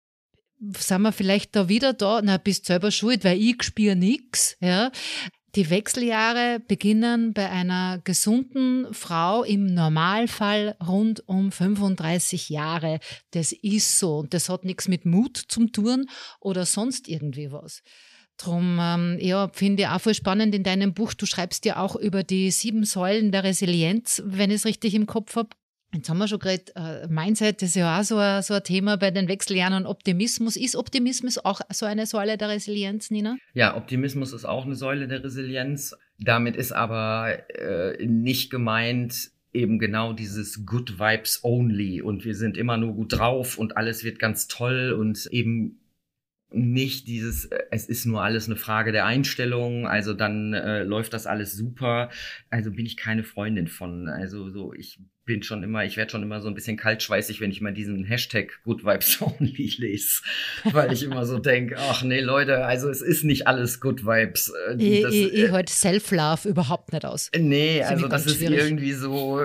sind wir vielleicht da wieder da, na, bist selber schuld, weil ich spüre nix, ja. Die Wechseljahre beginnen bei einer gesunden Frau im Normalfall rund um 35 Jahre. Das ist so und das hat nichts mit Mut zum tun oder sonst irgendwie was. Drum, ja, finde ich auch voll spannend in deinem Buch. Du schreibst ja auch über die 7 Säulen der Resilienz, wenn ich es richtig im Kopf habe. Jetzt haben wir schon geredet, Mindset ist ja auch so ein Thema bei den Wechseljahren und Optimismus. Ist Optimismus auch so eine Säule der Resilienz, Nina? Ja, Optimismus ist auch eine Säule der Resilienz. Damit ist aber nicht gemeint eben genau dieses Good Vibes Only und wir sind immer nur gut drauf und alles wird ganz toll und eben nicht dieses, es ist nur alles eine Frage der Einstellung, also dann läuft das alles super. Also bin ich keine Freundin von. Also so, ich werde schon immer so ein bisschen kaltschweißig, wenn ich mal diesen Hashtag Good Vibes Only lese, weil ich immer so denke, ach nee, Leute, also es ist nicht alles Good Vibes. Ich halte Self-Love überhaupt nicht aus. Nee, also das ist schwierig. Irgendwie so,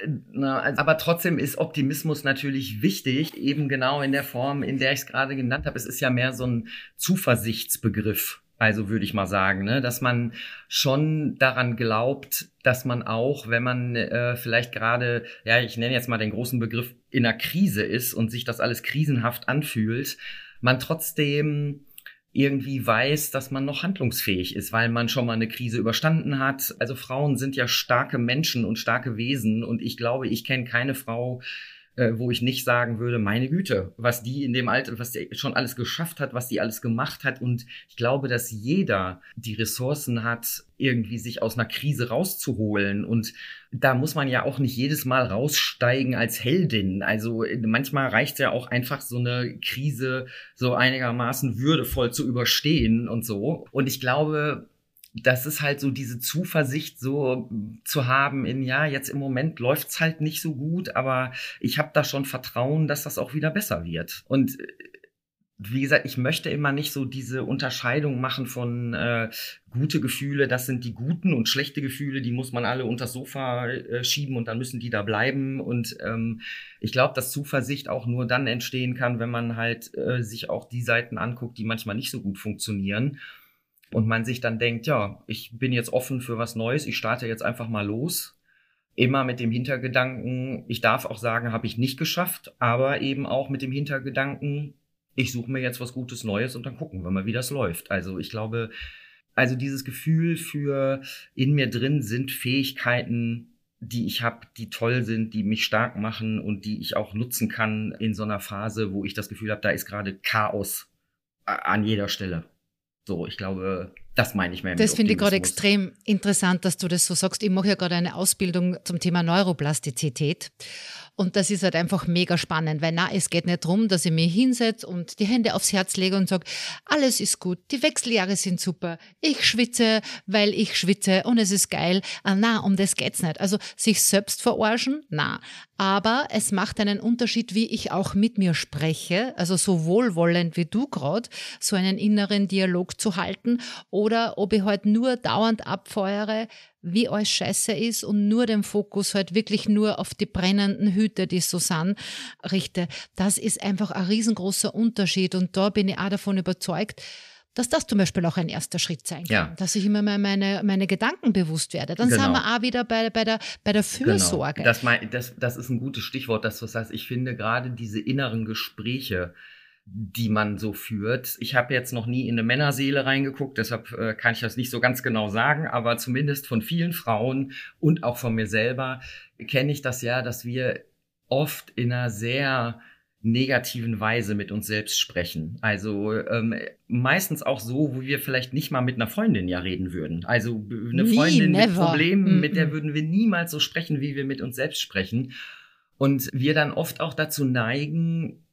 aber trotzdem ist Optimismus natürlich wichtig, eben genau in der Form, in der ich es gerade genannt habe. Es ist ja mehr so ein Zuversichtsbegriff. Also würde ich mal sagen, ne, dass man schon daran glaubt, dass man auch, wenn man vielleicht gerade, ja, ich nenne jetzt mal den großen Begriff, in einer Krise ist und sich das alles krisenhaft anfühlt, man trotzdem irgendwie weiß, dass man noch handlungsfähig ist, weil man schon mal eine Krise überstanden hat. Also Frauen sind ja starke Menschen und starke Wesen und ich glaube, ich kenne keine Frau, wo ich nicht sagen würde, meine Güte, was die in dem Alter, was die schon alles geschafft hat, was die alles gemacht hat. Und ich glaube, dass jeder die Ressourcen hat, irgendwie sich aus einer Krise rauszuholen. Und da muss man ja auch nicht jedes Mal raussteigen als Heldin. Also manchmal reicht es ja auch einfach, so eine Krise so einigermaßen würdevoll zu überstehen und so. Und ich glaube, das ist halt so diese Zuversicht so zu haben in, ja, jetzt im Moment läuft's halt nicht so gut, aber ich habe da schon Vertrauen, dass das auch wieder besser wird. Und wie gesagt, ich möchte immer nicht so diese Unterscheidung machen von gute Gefühle, das sind die guten und schlechte Gefühle, die muss man alle unters Sofa schieben und dann müssen die da bleiben. Und ich glaube, dass Zuversicht auch nur dann entstehen kann, wenn man halt sich auch die Seiten anguckt, die manchmal nicht so gut funktionieren. Und man sich dann denkt, ja, ich bin jetzt offen für was Neues, ich starte jetzt einfach mal los. Immer mit dem Hintergedanken, ich darf auch sagen, habe ich nicht geschafft, aber eben auch mit dem Hintergedanken, ich suche mir jetzt was Gutes Neues und dann gucken wir mal, wie das läuft. Also ich glaube, also dieses Gefühl für in mir drin sind Fähigkeiten, die ich habe, die toll sind, die mich stark machen und die ich auch nutzen kann in so einer Phase, wo ich das Gefühl habe, da ist gerade Chaos an jeder Stelle. So, ich glaube, das meine ich mehr mit Das finde ich gerade Optimismus. extrem interessant, dass du das so sagst. Ich mache ja gerade eine Ausbildung zum Thema Neuroplastizität. Und das ist halt einfach mega spannend, weil es geht nicht darum, dass ich mich hinsetze und die Hände aufs Herz lege und sage, alles ist gut, die Wechseljahre sind super, ich schwitze, weil ich schwitze und es ist geil. Um das geht's nicht. Also sich selbst verarschen, aber es macht einen Unterschied, wie ich auch mit mir spreche, also so wohlwollend wie du gerade, so einen inneren Dialog zu halten oder ob ich halt nur dauernd abfeuere, wie alles scheiße ist und nur den Fokus halt wirklich nur auf die brennenden Hüte, die so sind, richte. Das ist einfach ein riesengroßer Unterschied und da bin ich auch davon überzeugt, dass das zum Beispiel auch ein erster Schritt sein kann, dass ich immer mal meine Gedanken bewusst werde. Dann sind wir auch wieder bei der Fürsorge. Genau. Das ist ein gutes Stichwort, das heißt, ich finde gerade diese inneren Gespräche, die man so führt. Ich habe jetzt noch nie in eine Männerseele reingeguckt, deshalb kann ich das nicht so ganz genau sagen, aber zumindest von vielen Frauen und auch von mir selber kenne ich das ja, dass wir oft in einer sehr negativen Weise mit uns selbst sprechen. Also meistens auch so, wo wir vielleicht nicht mal mit einer Freundin ja reden würden. Also eine Freundin mit Problemen, mit der würden wir niemals so sprechen, wie wir mit uns selbst sprechen. Und wir dann oft auch dazu neigen,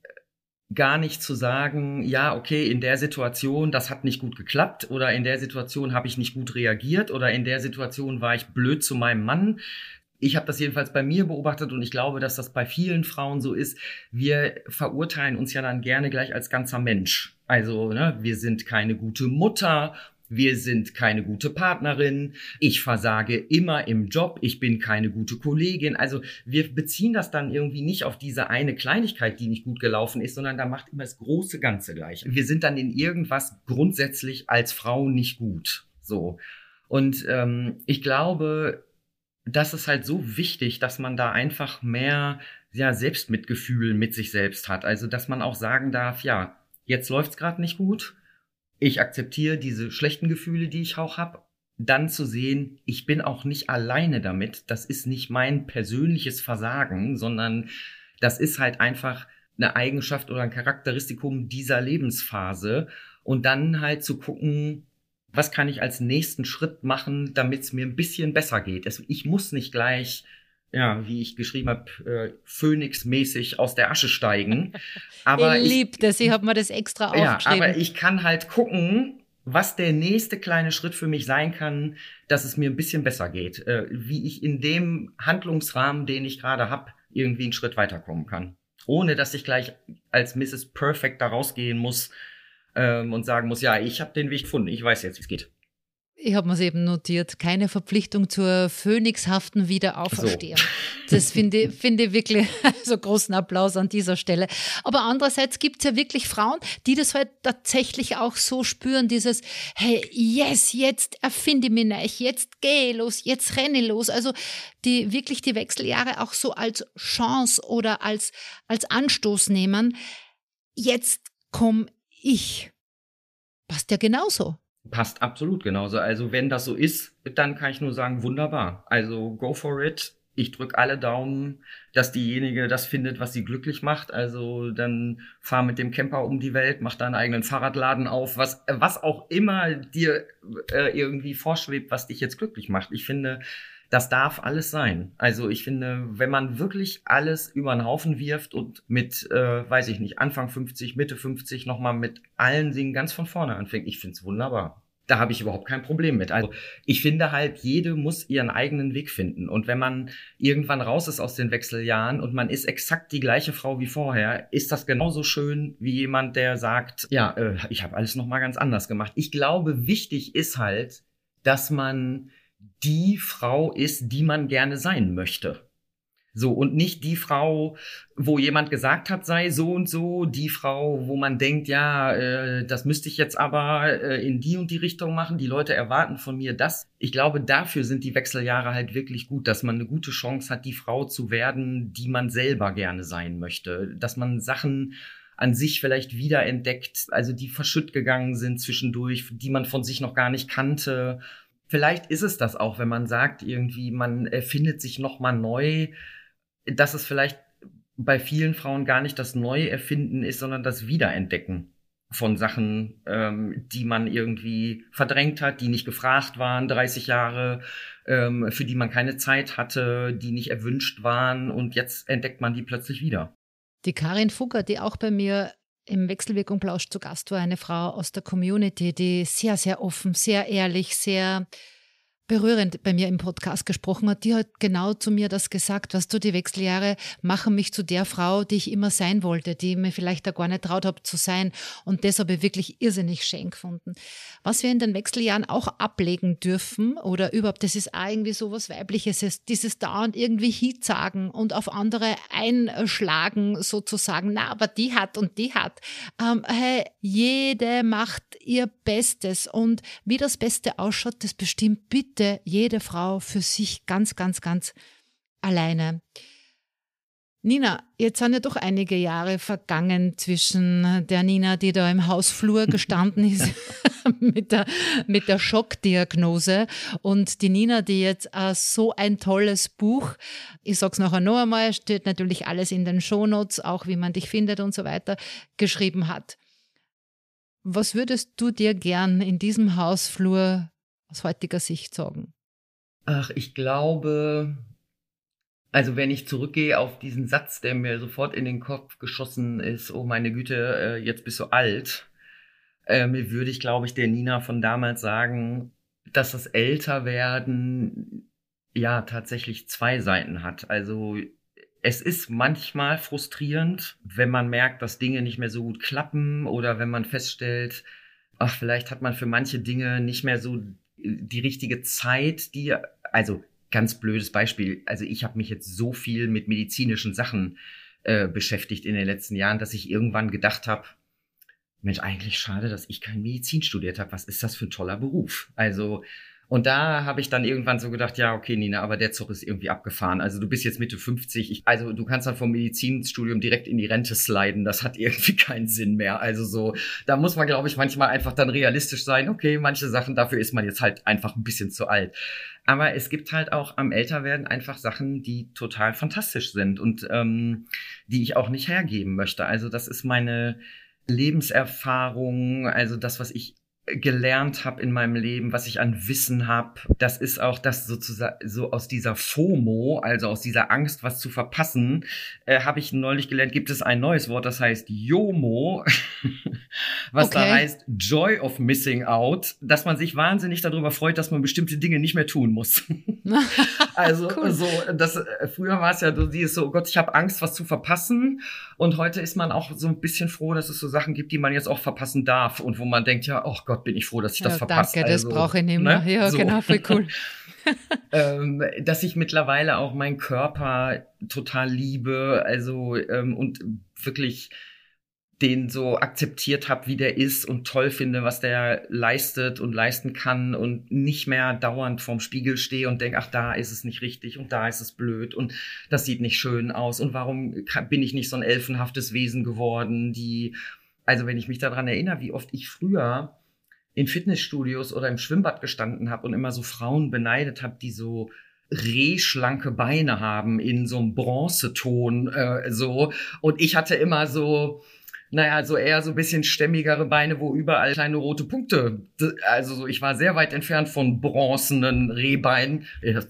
gar nicht zu sagen, ja, okay, in der Situation, das hat nicht gut geklappt oder in der Situation habe ich nicht gut reagiert oder in der Situation war ich blöd zu meinem Mann. Ich habe das jedenfalls bei mir beobachtet und ich glaube, dass das bei vielen Frauen so ist. Wir verurteilen uns ja dann gerne gleich als ganzer Mensch. Also, wir sind keine gute Mutter, wir sind keine gute Partnerin, ich versage immer im Job, ich bin keine gute Kollegin. Also wir beziehen das dann irgendwie nicht auf diese eine Kleinigkeit, die nicht gut gelaufen ist, sondern da macht immer das große Ganze gleich. Wir sind dann in irgendwas grundsätzlich als Frau nicht gut. So. Und ich glaube, das ist halt so wichtig, dass man da einfach mehr Selbstmitgefühl mit sich selbst hat. Also, dass man auch sagen darf, ja, jetzt läuft's gerade nicht gut. Ich akzeptiere diese schlechten Gefühle, die ich auch habe. Dann zu sehen, ich bin auch nicht alleine damit. Das ist nicht mein persönliches Versagen, sondern das ist halt einfach eine Eigenschaft oder ein Charakteristikum dieser Lebensphase. Und dann halt zu gucken, was kann ich als nächsten Schritt machen, damit es mir ein bisschen besser geht. Ich muss nicht gleich, wie ich geschrieben habe, Phönix-mäßig aus der Asche steigen. Aber ich liebe das, ich habe mir das extra aufgeschrieben. Aber ich kann halt gucken, was der nächste kleine Schritt für mich sein kann, dass es mir ein bisschen besser geht. Wie ich in dem Handlungsrahmen, den ich gerade habe, irgendwie einen Schritt weiterkommen kann. Ohne, dass ich gleich als Mrs. Perfect da rausgehen muss, und sagen muss, ja, ich habe den Weg gefunden, ich weiß jetzt, wie es geht. Ich habe mir es eben notiert, keine Verpflichtung zur phönixhaften Wiederauferstehung. So. Das finde ich wirklich, so großen Applaus an dieser Stelle. Aber andererseits gibt es ja wirklich Frauen, die das halt tatsächlich auch so spüren, dieses, hey, yes, jetzt erfinde ich mich neu, jetzt gehe ich los, jetzt renne ich los. Also die wirklich die Wechseljahre auch so als Chance oder als Anstoß nehmen. Jetzt komme ich. Passt ja genauso. Passt absolut genauso. Also wenn das so ist, dann kann ich nur sagen, wunderbar. Also go for it. Ich drücke alle Daumen, dass diejenige das findet, was sie glücklich macht. Also dann fahr mit dem Camper um die Welt, mach deinen eigenen Fahrradladen auf, was auch immer dir irgendwie vorschwebt, was dich jetzt glücklich macht. Ich finde, das darf alles sein. Also ich finde, wenn man wirklich alles über den Haufen wirft und mit, Anfang 50, Mitte 50 nochmal mit allen Dingen ganz von vorne anfängt, ich finde es wunderbar. Da habe ich überhaupt kein Problem mit. Also ich finde halt, jede muss ihren eigenen Weg finden. Und wenn man irgendwann raus ist aus den Wechseljahren und man ist exakt die gleiche Frau wie vorher, ist das genauso schön wie jemand, der sagt, ich habe alles nochmal ganz anders gemacht. Ich glaube, wichtig ist halt, dass man die Frau ist, die man gerne sein möchte. So, und nicht die Frau, wo jemand gesagt hat, sei so und so, die Frau, wo man denkt, das müsste ich jetzt aber in die und die Richtung machen, die Leute erwarten von mir das. Ich glaube, dafür sind die Wechseljahre halt wirklich gut, dass man eine gute Chance hat, die Frau zu werden, die man selber gerne sein möchte. Dass man Sachen an sich vielleicht wiederentdeckt, also die verschütt gegangen sind zwischendurch, die man von sich noch gar nicht kannte. Vielleicht ist es das auch, wenn man sagt, irgendwie, man erfindet sich nochmal neu, dass es vielleicht bei vielen Frauen gar nicht das Neuerfinden ist, sondern das Wiederentdecken. von Sachen, die man irgendwie verdrängt hat, die nicht gefragt waren, 30 Jahre, für die man keine Zeit hatte, die nicht erwünscht waren und jetzt entdeckt man die plötzlich wieder. Die Karin Fugger, die auch bei mir im Wechselwirkung Plausch zu Gast war, eine Frau aus der Community, die sehr, sehr offen, sehr ehrlich, sehr berührend bei mir im Podcast gesprochen hat, die hat genau zu mir das gesagt, weißt du, die Wechseljahre machen mich zu der Frau, die ich immer sein wollte, die mir vielleicht da gar nicht traut habe zu sein, und das habe ich wirklich irrsinnig schön gefunden. Was wir in den Wechseljahren auch ablegen dürfen oder überhaupt, das ist auch irgendwie so was Weibliches, ist dieses dauernd irgendwie hinzagen und auf andere einschlagen sozusagen, na, aber die hat und die hat. Hey, jede macht ihr Bestes, und wie das Beste ausschaut, das bestimmt bitte jede Frau für sich ganz, ganz, ganz alleine. Nina, jetzt sind ja doch einige Jahre vergangen zwischen der Nina, die da im Hausflur gestanden ist mit der Schockdiagnose, und die Nina, die jetzt so ein tolles Buch, ich sag's nachher noch einmal, steht natürlich alles in den Shownotes, auch wie man dich findet und so weiter, geschrieben hat. Was würdest du dir gern in diesem Hausflur aus heutiger Sicht sagen? Ach, ich glaube, also wenn ich zurückgehe auf diesen Satz, der mir sofort in den Kopf geschossen ist, oh meine Güte, jetzt bist du alt, würde ich, glaube ich, der Nina von damals sagen, dass das Älterwerden ja tatsächlich zwei Seiten hat. Also es ist manchmal frustrierend, wenn man merkt, dass Dinge nicht mehr so gut klappen, oder wenn man feststellt, ach, vielleicht hat man für manche Dinge nicht mehr so die richtige Zeit, also ganz blödes Beispiel, also ich habe mich jetzt so viel mit medizinischen Sachen beschäftigt in den letzten Jahren, dass ich irgendwann gedacht habe, Mensch, eigentlich schade, dass ich kein Medizin studiert habe. Was ist das für ein toller Beruf? Also, und da habe ich dann irgendwann so gedacht, ja, okay, Nina, aber der Zug ist irgendwie abgefahren. Also du bist jetzt Mitte 50, also du kannst dann vom Medizinstudium direkt in die Rente sliden. Das hat irgendwie keinen Sinn mehr. Also so, da muss man, glaube ich, manchmal einfach dann realistisch sein. Okay, manche Sachen, dafür ist man jetzt halt einfach ein bisschen zu alt. Aber es gibt halt auch am Älterwerden einfach Sachen, die total fantastisch sind und die ich auch nicht hergeben möchte. Also das ist meine Lebenserfahrung, also das, was ich gelernt habe in meinem Leben, was ich an Wissen habe, das ist auch das sozusagen so aus dieser FOMO, also aus dieser Angst, was zu verpassen, habe ich neulich gelernt, gibt es ein neues Wort, das heißt JOMO, was da heißt Joy of Missing Out, dass man sich wahnsinnig darüber freut, dass man bestimmte Dinge nicht mehr tun muss. Also cool. So, früher war es ja so, oh Gott, ich habe Angst, was zu verpassen, und heute ist man auch so ein bisschen froh, dass es so Sachen gibt, die man jetzt auch verpassen darf und wo man denkt, ja, oh Gott, bin ich froh, dass ich das verpasse. Danke, das brauche ich nicht mehr. Ne? Ja, so. Genau, voll cool. Dass ich mittlerweile auch meinen Körper total liebe, also und wirklich den so akzeptiert habe, wie der ist, und toll finde, was der leistet und leisten kann, und nicht mehr dauernd vorm Spiegel stehe und denke, ach, da ist es nicht richtig und da ist es blöd und das sieht nicht schön aus und warum bin ich nicht so ein elfenhaftes Wesen geworden, also wenn ich mich daran erinnere, wie oft ich früher in Fitnessstudios oder im Schwimmbad gestanden habe und immer so Frauen beneidet habe, die so rehschlanke Beine haben in so einem Bronzeton, so, und ich hatte immer so, naja, so eher so ein bisschen stämmigere Beine, wo überall kleine rote Punkte, also so, ich war sehr weit entfernt von bronzenen Rehbeinen.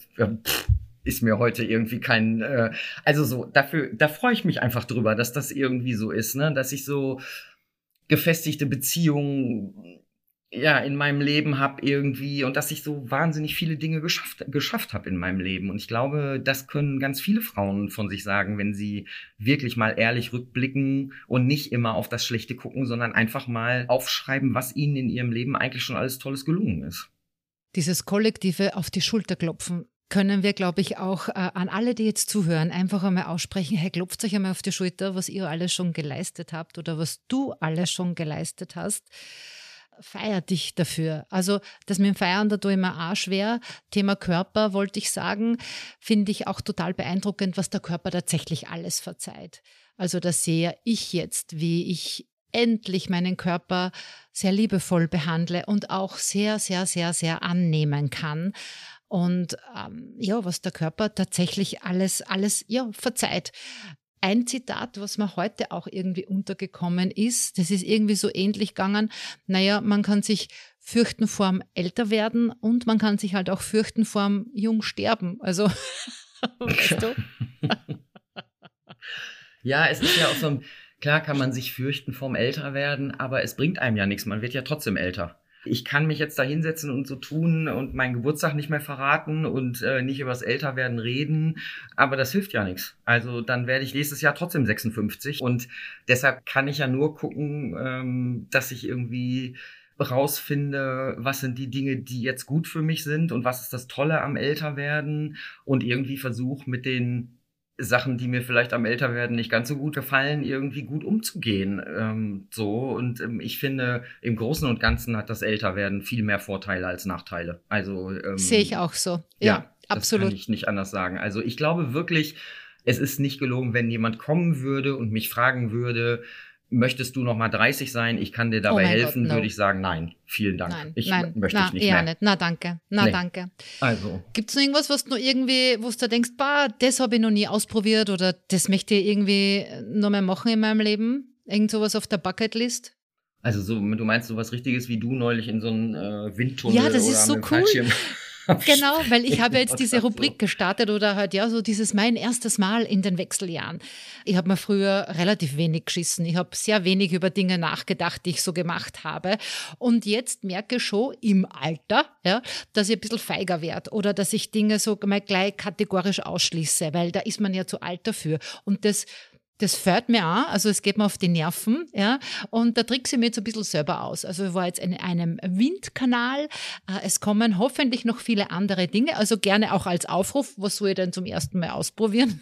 Ist mir heute irgendwie kein, also so, da freue ich mich einfach drüber, dass das irgendwie so ist, ne, dass ich so gefestigte Beziehungen ja in meinem Leben habe irgendwie, und dass ich so wahnsinnig viele Dinge geschafft habe in meinem Leben. Und ich glaube, das können ganz viele Frauen von sich sagen, wenn sie wirklich mal ehrlich rückblicken und nicht immer auf das Schlechte gucken, sondern einfach mal aufschreiben, was ihnen in ihrem Leben eigentlich schon alles Tolles gelungen ist. Dieses kollektive auf die Schulter klopfen können wir, glaube ich, auch an alle, die jetzt zuhören, einfach einmal aussprechen, hey, klopft euch einmal auf die Schulter, was ihr alles schon geleistet habt oder was du alles schon geleistet hast. Feier dich dafür. Also das mit dem Feiern, da tue ich mir auch schwer. Thema Körper wollte ich sagen, finde ich auch total beeindruckend, was der Körper tatsächlich alles verzeiht. Also da sehe ich jetzt, wie ich endlich meinen Körper sehr liebevoll behandle und auch sehr, sehr, sehr, sehr annehmen kann. Und ja, was der Körper tatsächlich alles ja, verzeiht. ein Zitat, was mir heute auch irgendwie untergekommen ist, das ist irgendwie so ähnlich gegangen. Naja, man kann sich fürchten vorm Älterwerden und man kann sich halt auch fürchten vorm Jungsterben. Also, weißt du? Ja, es ist ja auch so, klar kann man sich fürchten vorm Älterwerden, aber es bringt einem ja nichts. Man wird ja trotzdem älter. Ich kann mich jetzt da hinsetzen und so tun und meinen Geburtstag nicht mehr verraten und nicht über das Älterwerden reden, aber das hilft ja nichts. Also dann werde ich nächstes Jahr trotzdem 56 und deshalb kann ich ja nur gucken, dass ich irgendwie rausfinde, was sind die Dinge, die jetzt gut für mich sind und was ist das Tolle am Älterwerden und irgendwie versuche mit den Sachen, die mir vielleicht am Älterwerden nicht ganz so gut gefallen, irgendwie gut umzugehen. Ich finde, im Großen und Ganzen hat das Älterwerden viel mehr Vorteile als Nachteile. Also Sehe ich auch so. ja, das absolut. kann ich nicht anders sagen. Also ich glaube wirklich, es ist nicht gelogen, wenn jemand kommen würde und mich fragen würde, möchtest du noch mal 30 sein? Ich kann dir dabei helfen, Gott, no. Würde ich sagen, nein, vielen Dank. Möchte ich nicht eher mehr. Nicht. Na, danke. Danke. Also. Gibt es noch irgendwas, was du irgendwie, wo du denkst, das habe ich noch nie ausprobiert oder das möchte ich irgendwie noch mehr machen in meinem Leben? Irgend sowas auf der Bucketlist? Also du meinst sowas Richtiges wie du neulich in so einen Windtunnel ja, das oder ist so mit cool. Fallschirm. Genau, weil ich habe jetzt diese Rubrik gestartet oder halt so dieses mein erstes Mal in den Wechseljahren. Ich habe mir früher relativ wenig geschissen. Ich habe sehr wenig über Dinge nachgedacht, die ich so gemacht habe. Und jetzt merke ich schon im Alter, dass ich ein bisschen feiger werde oder dass ich Dinge so mal gleich kategorisch ausschließe, weil da ist man ja zu alt dafür. Und das fällt mir an, also es geht mir auf die Nerven, und da trickse ich mich jetzt ein bisschen selber aus. Also ich war jetzt in einem Windkanal, es kommen hoffentlich noch viele andere Dinge, also gerne auch als Aufruf, was soll ich denn zum ersten Mal ausprobieren?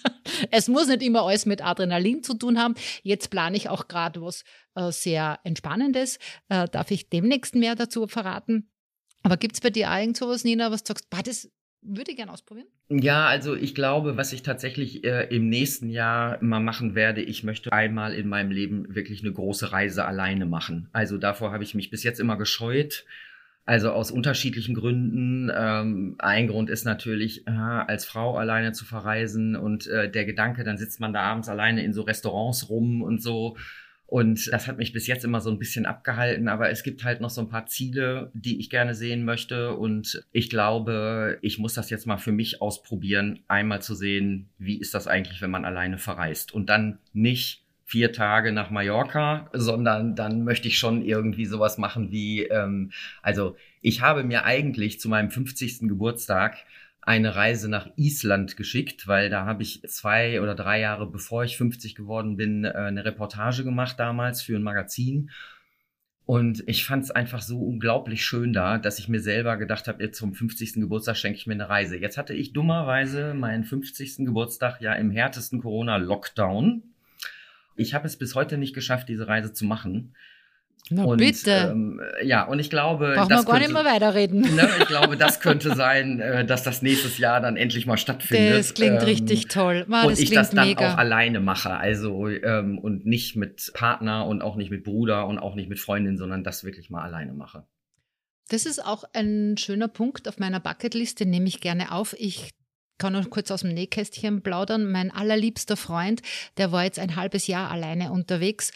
Es muss nicht immer alles mit Adrenalin zu tun haben. Jetzt plane ich auch gerade was sehr Entspannendes, darf ich demnächst mehr dazu verraten. Aber gibt es bei dir auch irgend sowas, Nina, was du sagst, das würde ich gerne ausprobieren? Ja, also ich glaube, was ich tatsächlich im nächsten Jahr mal machen werde, ich möchte einmal in meinem Leben wirklich eine große Reise alleine machen. Also davor habe ich mich bis jetzt immer gescheut. Also aus unterschiedlichen Gründen. Ein Grund ist natürlich, als Frau alleine zu verreisen und der Gedanke, dann sitzt man da abends alleine in so Restaurants rum und so. Und das hat mich bis jetzt immer so ein bisschen abgehalten, aber es gibt halt noch so ein paar Ziele, die ich gerne sehen möchte. Und ich glaube, ich muss das jetzt mal für mich ausprobieren, einmal zu sehen, wie ist das eigentlich, wenn man alleine verreist. Und dann nicht 4 Tage nach Mallorca, sondern dann möchte ich schon irgendwie sowas machen wie, also ich habe mir eigentlich zu meinem 50. Geburtstag eine Reise nach Island geschickt, weil da habe ich 2 oder 3 Jahre, bevor ich 50 geworden bin, eine Reportage gemacht damals für ein Magazin. Und ich fand es einfach so unglaublich schön da, dass ich mir selber gedacht habe, jetzt zum 50. Geburtstag schenke ich mir eine Reise. Jetzt hatte ich dummerweise meinen 50. Geburtstag ja im härtesten Corona-Lockdown. Ich habe es bis heute nicht geschafft, diese Reise zu machen. Na bitte. Und ich glaube, brauchen wir gar nicht mehr weiterreden. Ne, ich glaube, das könnte sein, dass das nächstes Jahr dann endlich mal stattfindet. Das klingt richtig toll. Und ich das dann auch alleine mache, also und nicht mit Partner und auch nicht mit Bruder und auch nicht mit Freundin, sondern das wirklich mal alleine mache. Das ist auch ein schöner Punkt auf meiner Bucketliste, nehme ich gerne auf. Ich kann noch kurz aus dem Nähkästchen plaudern. Mein allerliebster Freund, der war jetzt ein halbes Jahr alleine unterwegs.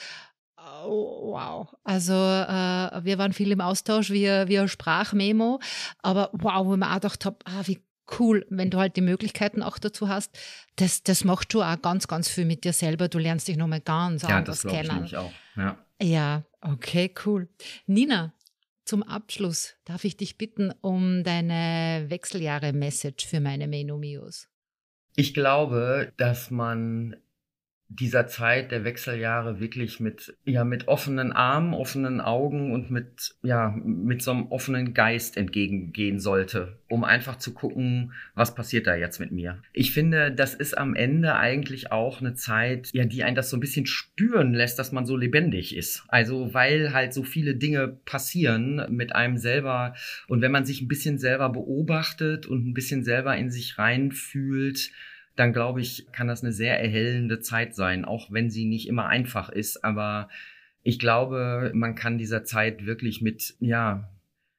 Oh, wow. Also wir waren viel im Austausch via Sprachmemo, aber wow, wo ich mir auch gedacht habe, wie cool, wenn du halt die Möglichkeiten auch dazu hast. Das macht schon auch ganz, ganz viel mit dir selber. Du lernst dich nochmal ganz anders kennen. Ja, das glaube ich auch. Ja, okay, cool. Nina, zum Abschluss darf ich dich bitten um deine Wechseljahre-Message für meine Menomios. Ich glaube, dass man dieser Zeit der Wechseljahre wirklich mit offenen Armen, offenen Augen und mit so einem offenen Geist entgegengehen sollte, um einfach zu gucken, was passiert da jetzt mit mir. Ich finde, das ist am Ende eigentlich auch eine Zeit, die einen das so ein bisschen spüren lässt, dass man so lebendig ist. Also, weil halt so viele Dinge passieren mit einem selber und wenn man sich ein bisschen selber beobachtet und ein bisschen selber in sich reinfühlt, dann glaube ich, kann das eine sehr erhellende Zeit sein, auch wenn sie nicht immer einfach ist. Aber ich glaube, man kann dieser Zeit wirklich mit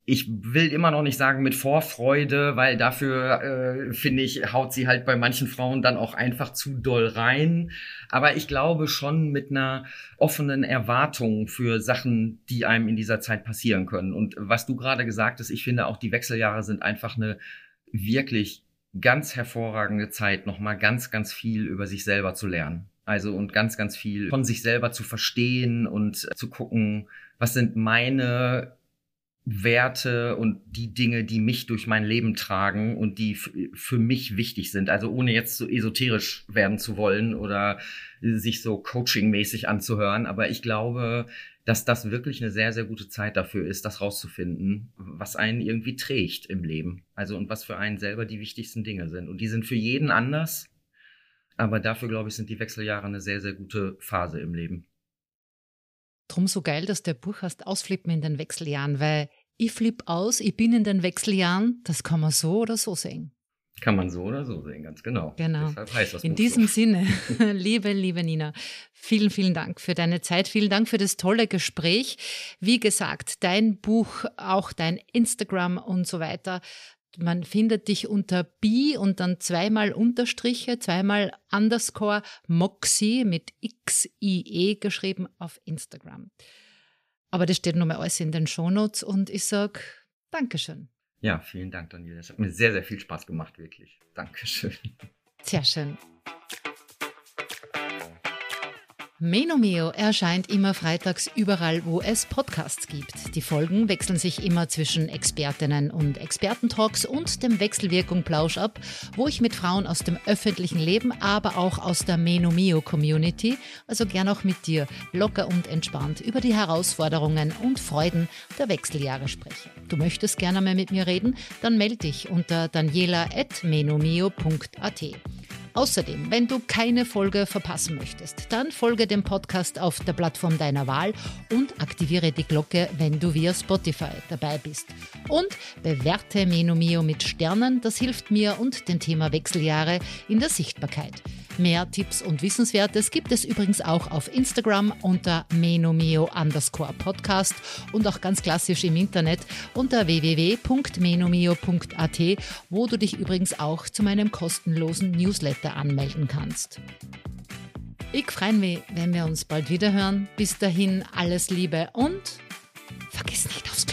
Ich will immer noch nicht sagen mit Vorfreude, weil dafür, finde ich, haut sie halt bei manchen Frauen dann auch einfach zu doll rein. Aber ich glaube schon mit einer offenen Erwartung für Sachen, die einem in dieser Zeit passieren können. Und was du gerade gesagt hast, ich finde auch die Wechseljahre sind einfach eine wirklich ganz hervorragende Zeit, nochmal ganz, ganz viel über sich selber zu lernen. Also und ganz, ganz viel von sich selber zu verstehen und zu gucken, was sind meine Werte und die Dinge, die mich durch mein Leben tragen und die für mich wichtig sind. Also ohne jetzt so esoterisch werden zu wollen oder sich so coachingmäßig anzuhören. Aber ich glaube, dass das wirklich eine sehr, sehr gute Zeit dafür ist, das rauszufinden, was einen irgendwie trägt im Leben. Also und was für einen selber die wichtigsten Dinge sind. Und die sind für jeden anders. Aber dafür, glaube ich, sind die Wechseljahre eine sehr, sehr gute Phase im Leben. Drum so geil, dass du ein Buch hast, Ausflippen in den Wechseljahren, weil ich flippe aus, ich bin in den Wechseljahren, das kann man so oder so sehen. Kann man so oder so sehen, ganz genau. Genau. Deshalb heißt das in Buch diesem so. Sinne, liebe Nina, vielen, vielen Dank für deine Zeit, vielen Dank für das tolle Gespräch. Wie gesagt, dein Buch, auch dein Instagram und so weiter, man findet dich unter Bi und dann zweimal Unterstriche, zweimal Underscore Moxie mit XIE geschrieben auf Instagram. Aber das steht nochmal alles in den Shownotes und ich sage Dankeschön. Ja, vielen Dank, Daniela. Das hat mir sehr, sehr viel Spaß gemacht, wirklich. Dankeschön. Sehr schön. Menomeo erscheint immer freitags überall, wo es Podcasts gibt. Die Folgen wechseln sich immer zwischen Expertinnen und Expertentalks und dem Wechselwirkung-Plausch ab, wo ich mit Frauen aus dem öffentlichen Leben, aber auch aus der Menomeo-Community, also gern auch mit dir, locker und entspannt über die Herausforderungen und Freuden der Wechseljahre spreche. Du möchtest gerne mal mit mir reden? Dann melde dich unter daniela@menomeo.at. Außerdem, wenn du keine Folge verpassen möchtest, dann folge dem Podcast auf der Plattform deiner Wahl und aktiviere die Glocke, wenn du via Spotify dabei bist. Und bewerte Menomeo mit Sternen, das hilft mir und dem Thema Wechseljahre in der Sichtbarkeit. Mehr Tipps und Wissenswertes gibt es übrigens auch auf Instagram unter menomeo_podcast und auch ganz klassisch im Internet unter www.menomeo.at, wo du dich übrigens auch zu meinem kostenlosen Newsletter anmelden kannst. Ich freue mich, wenn wir uns bald wieder hören. Bis dahin alles Liebe und vergiss nicht aufs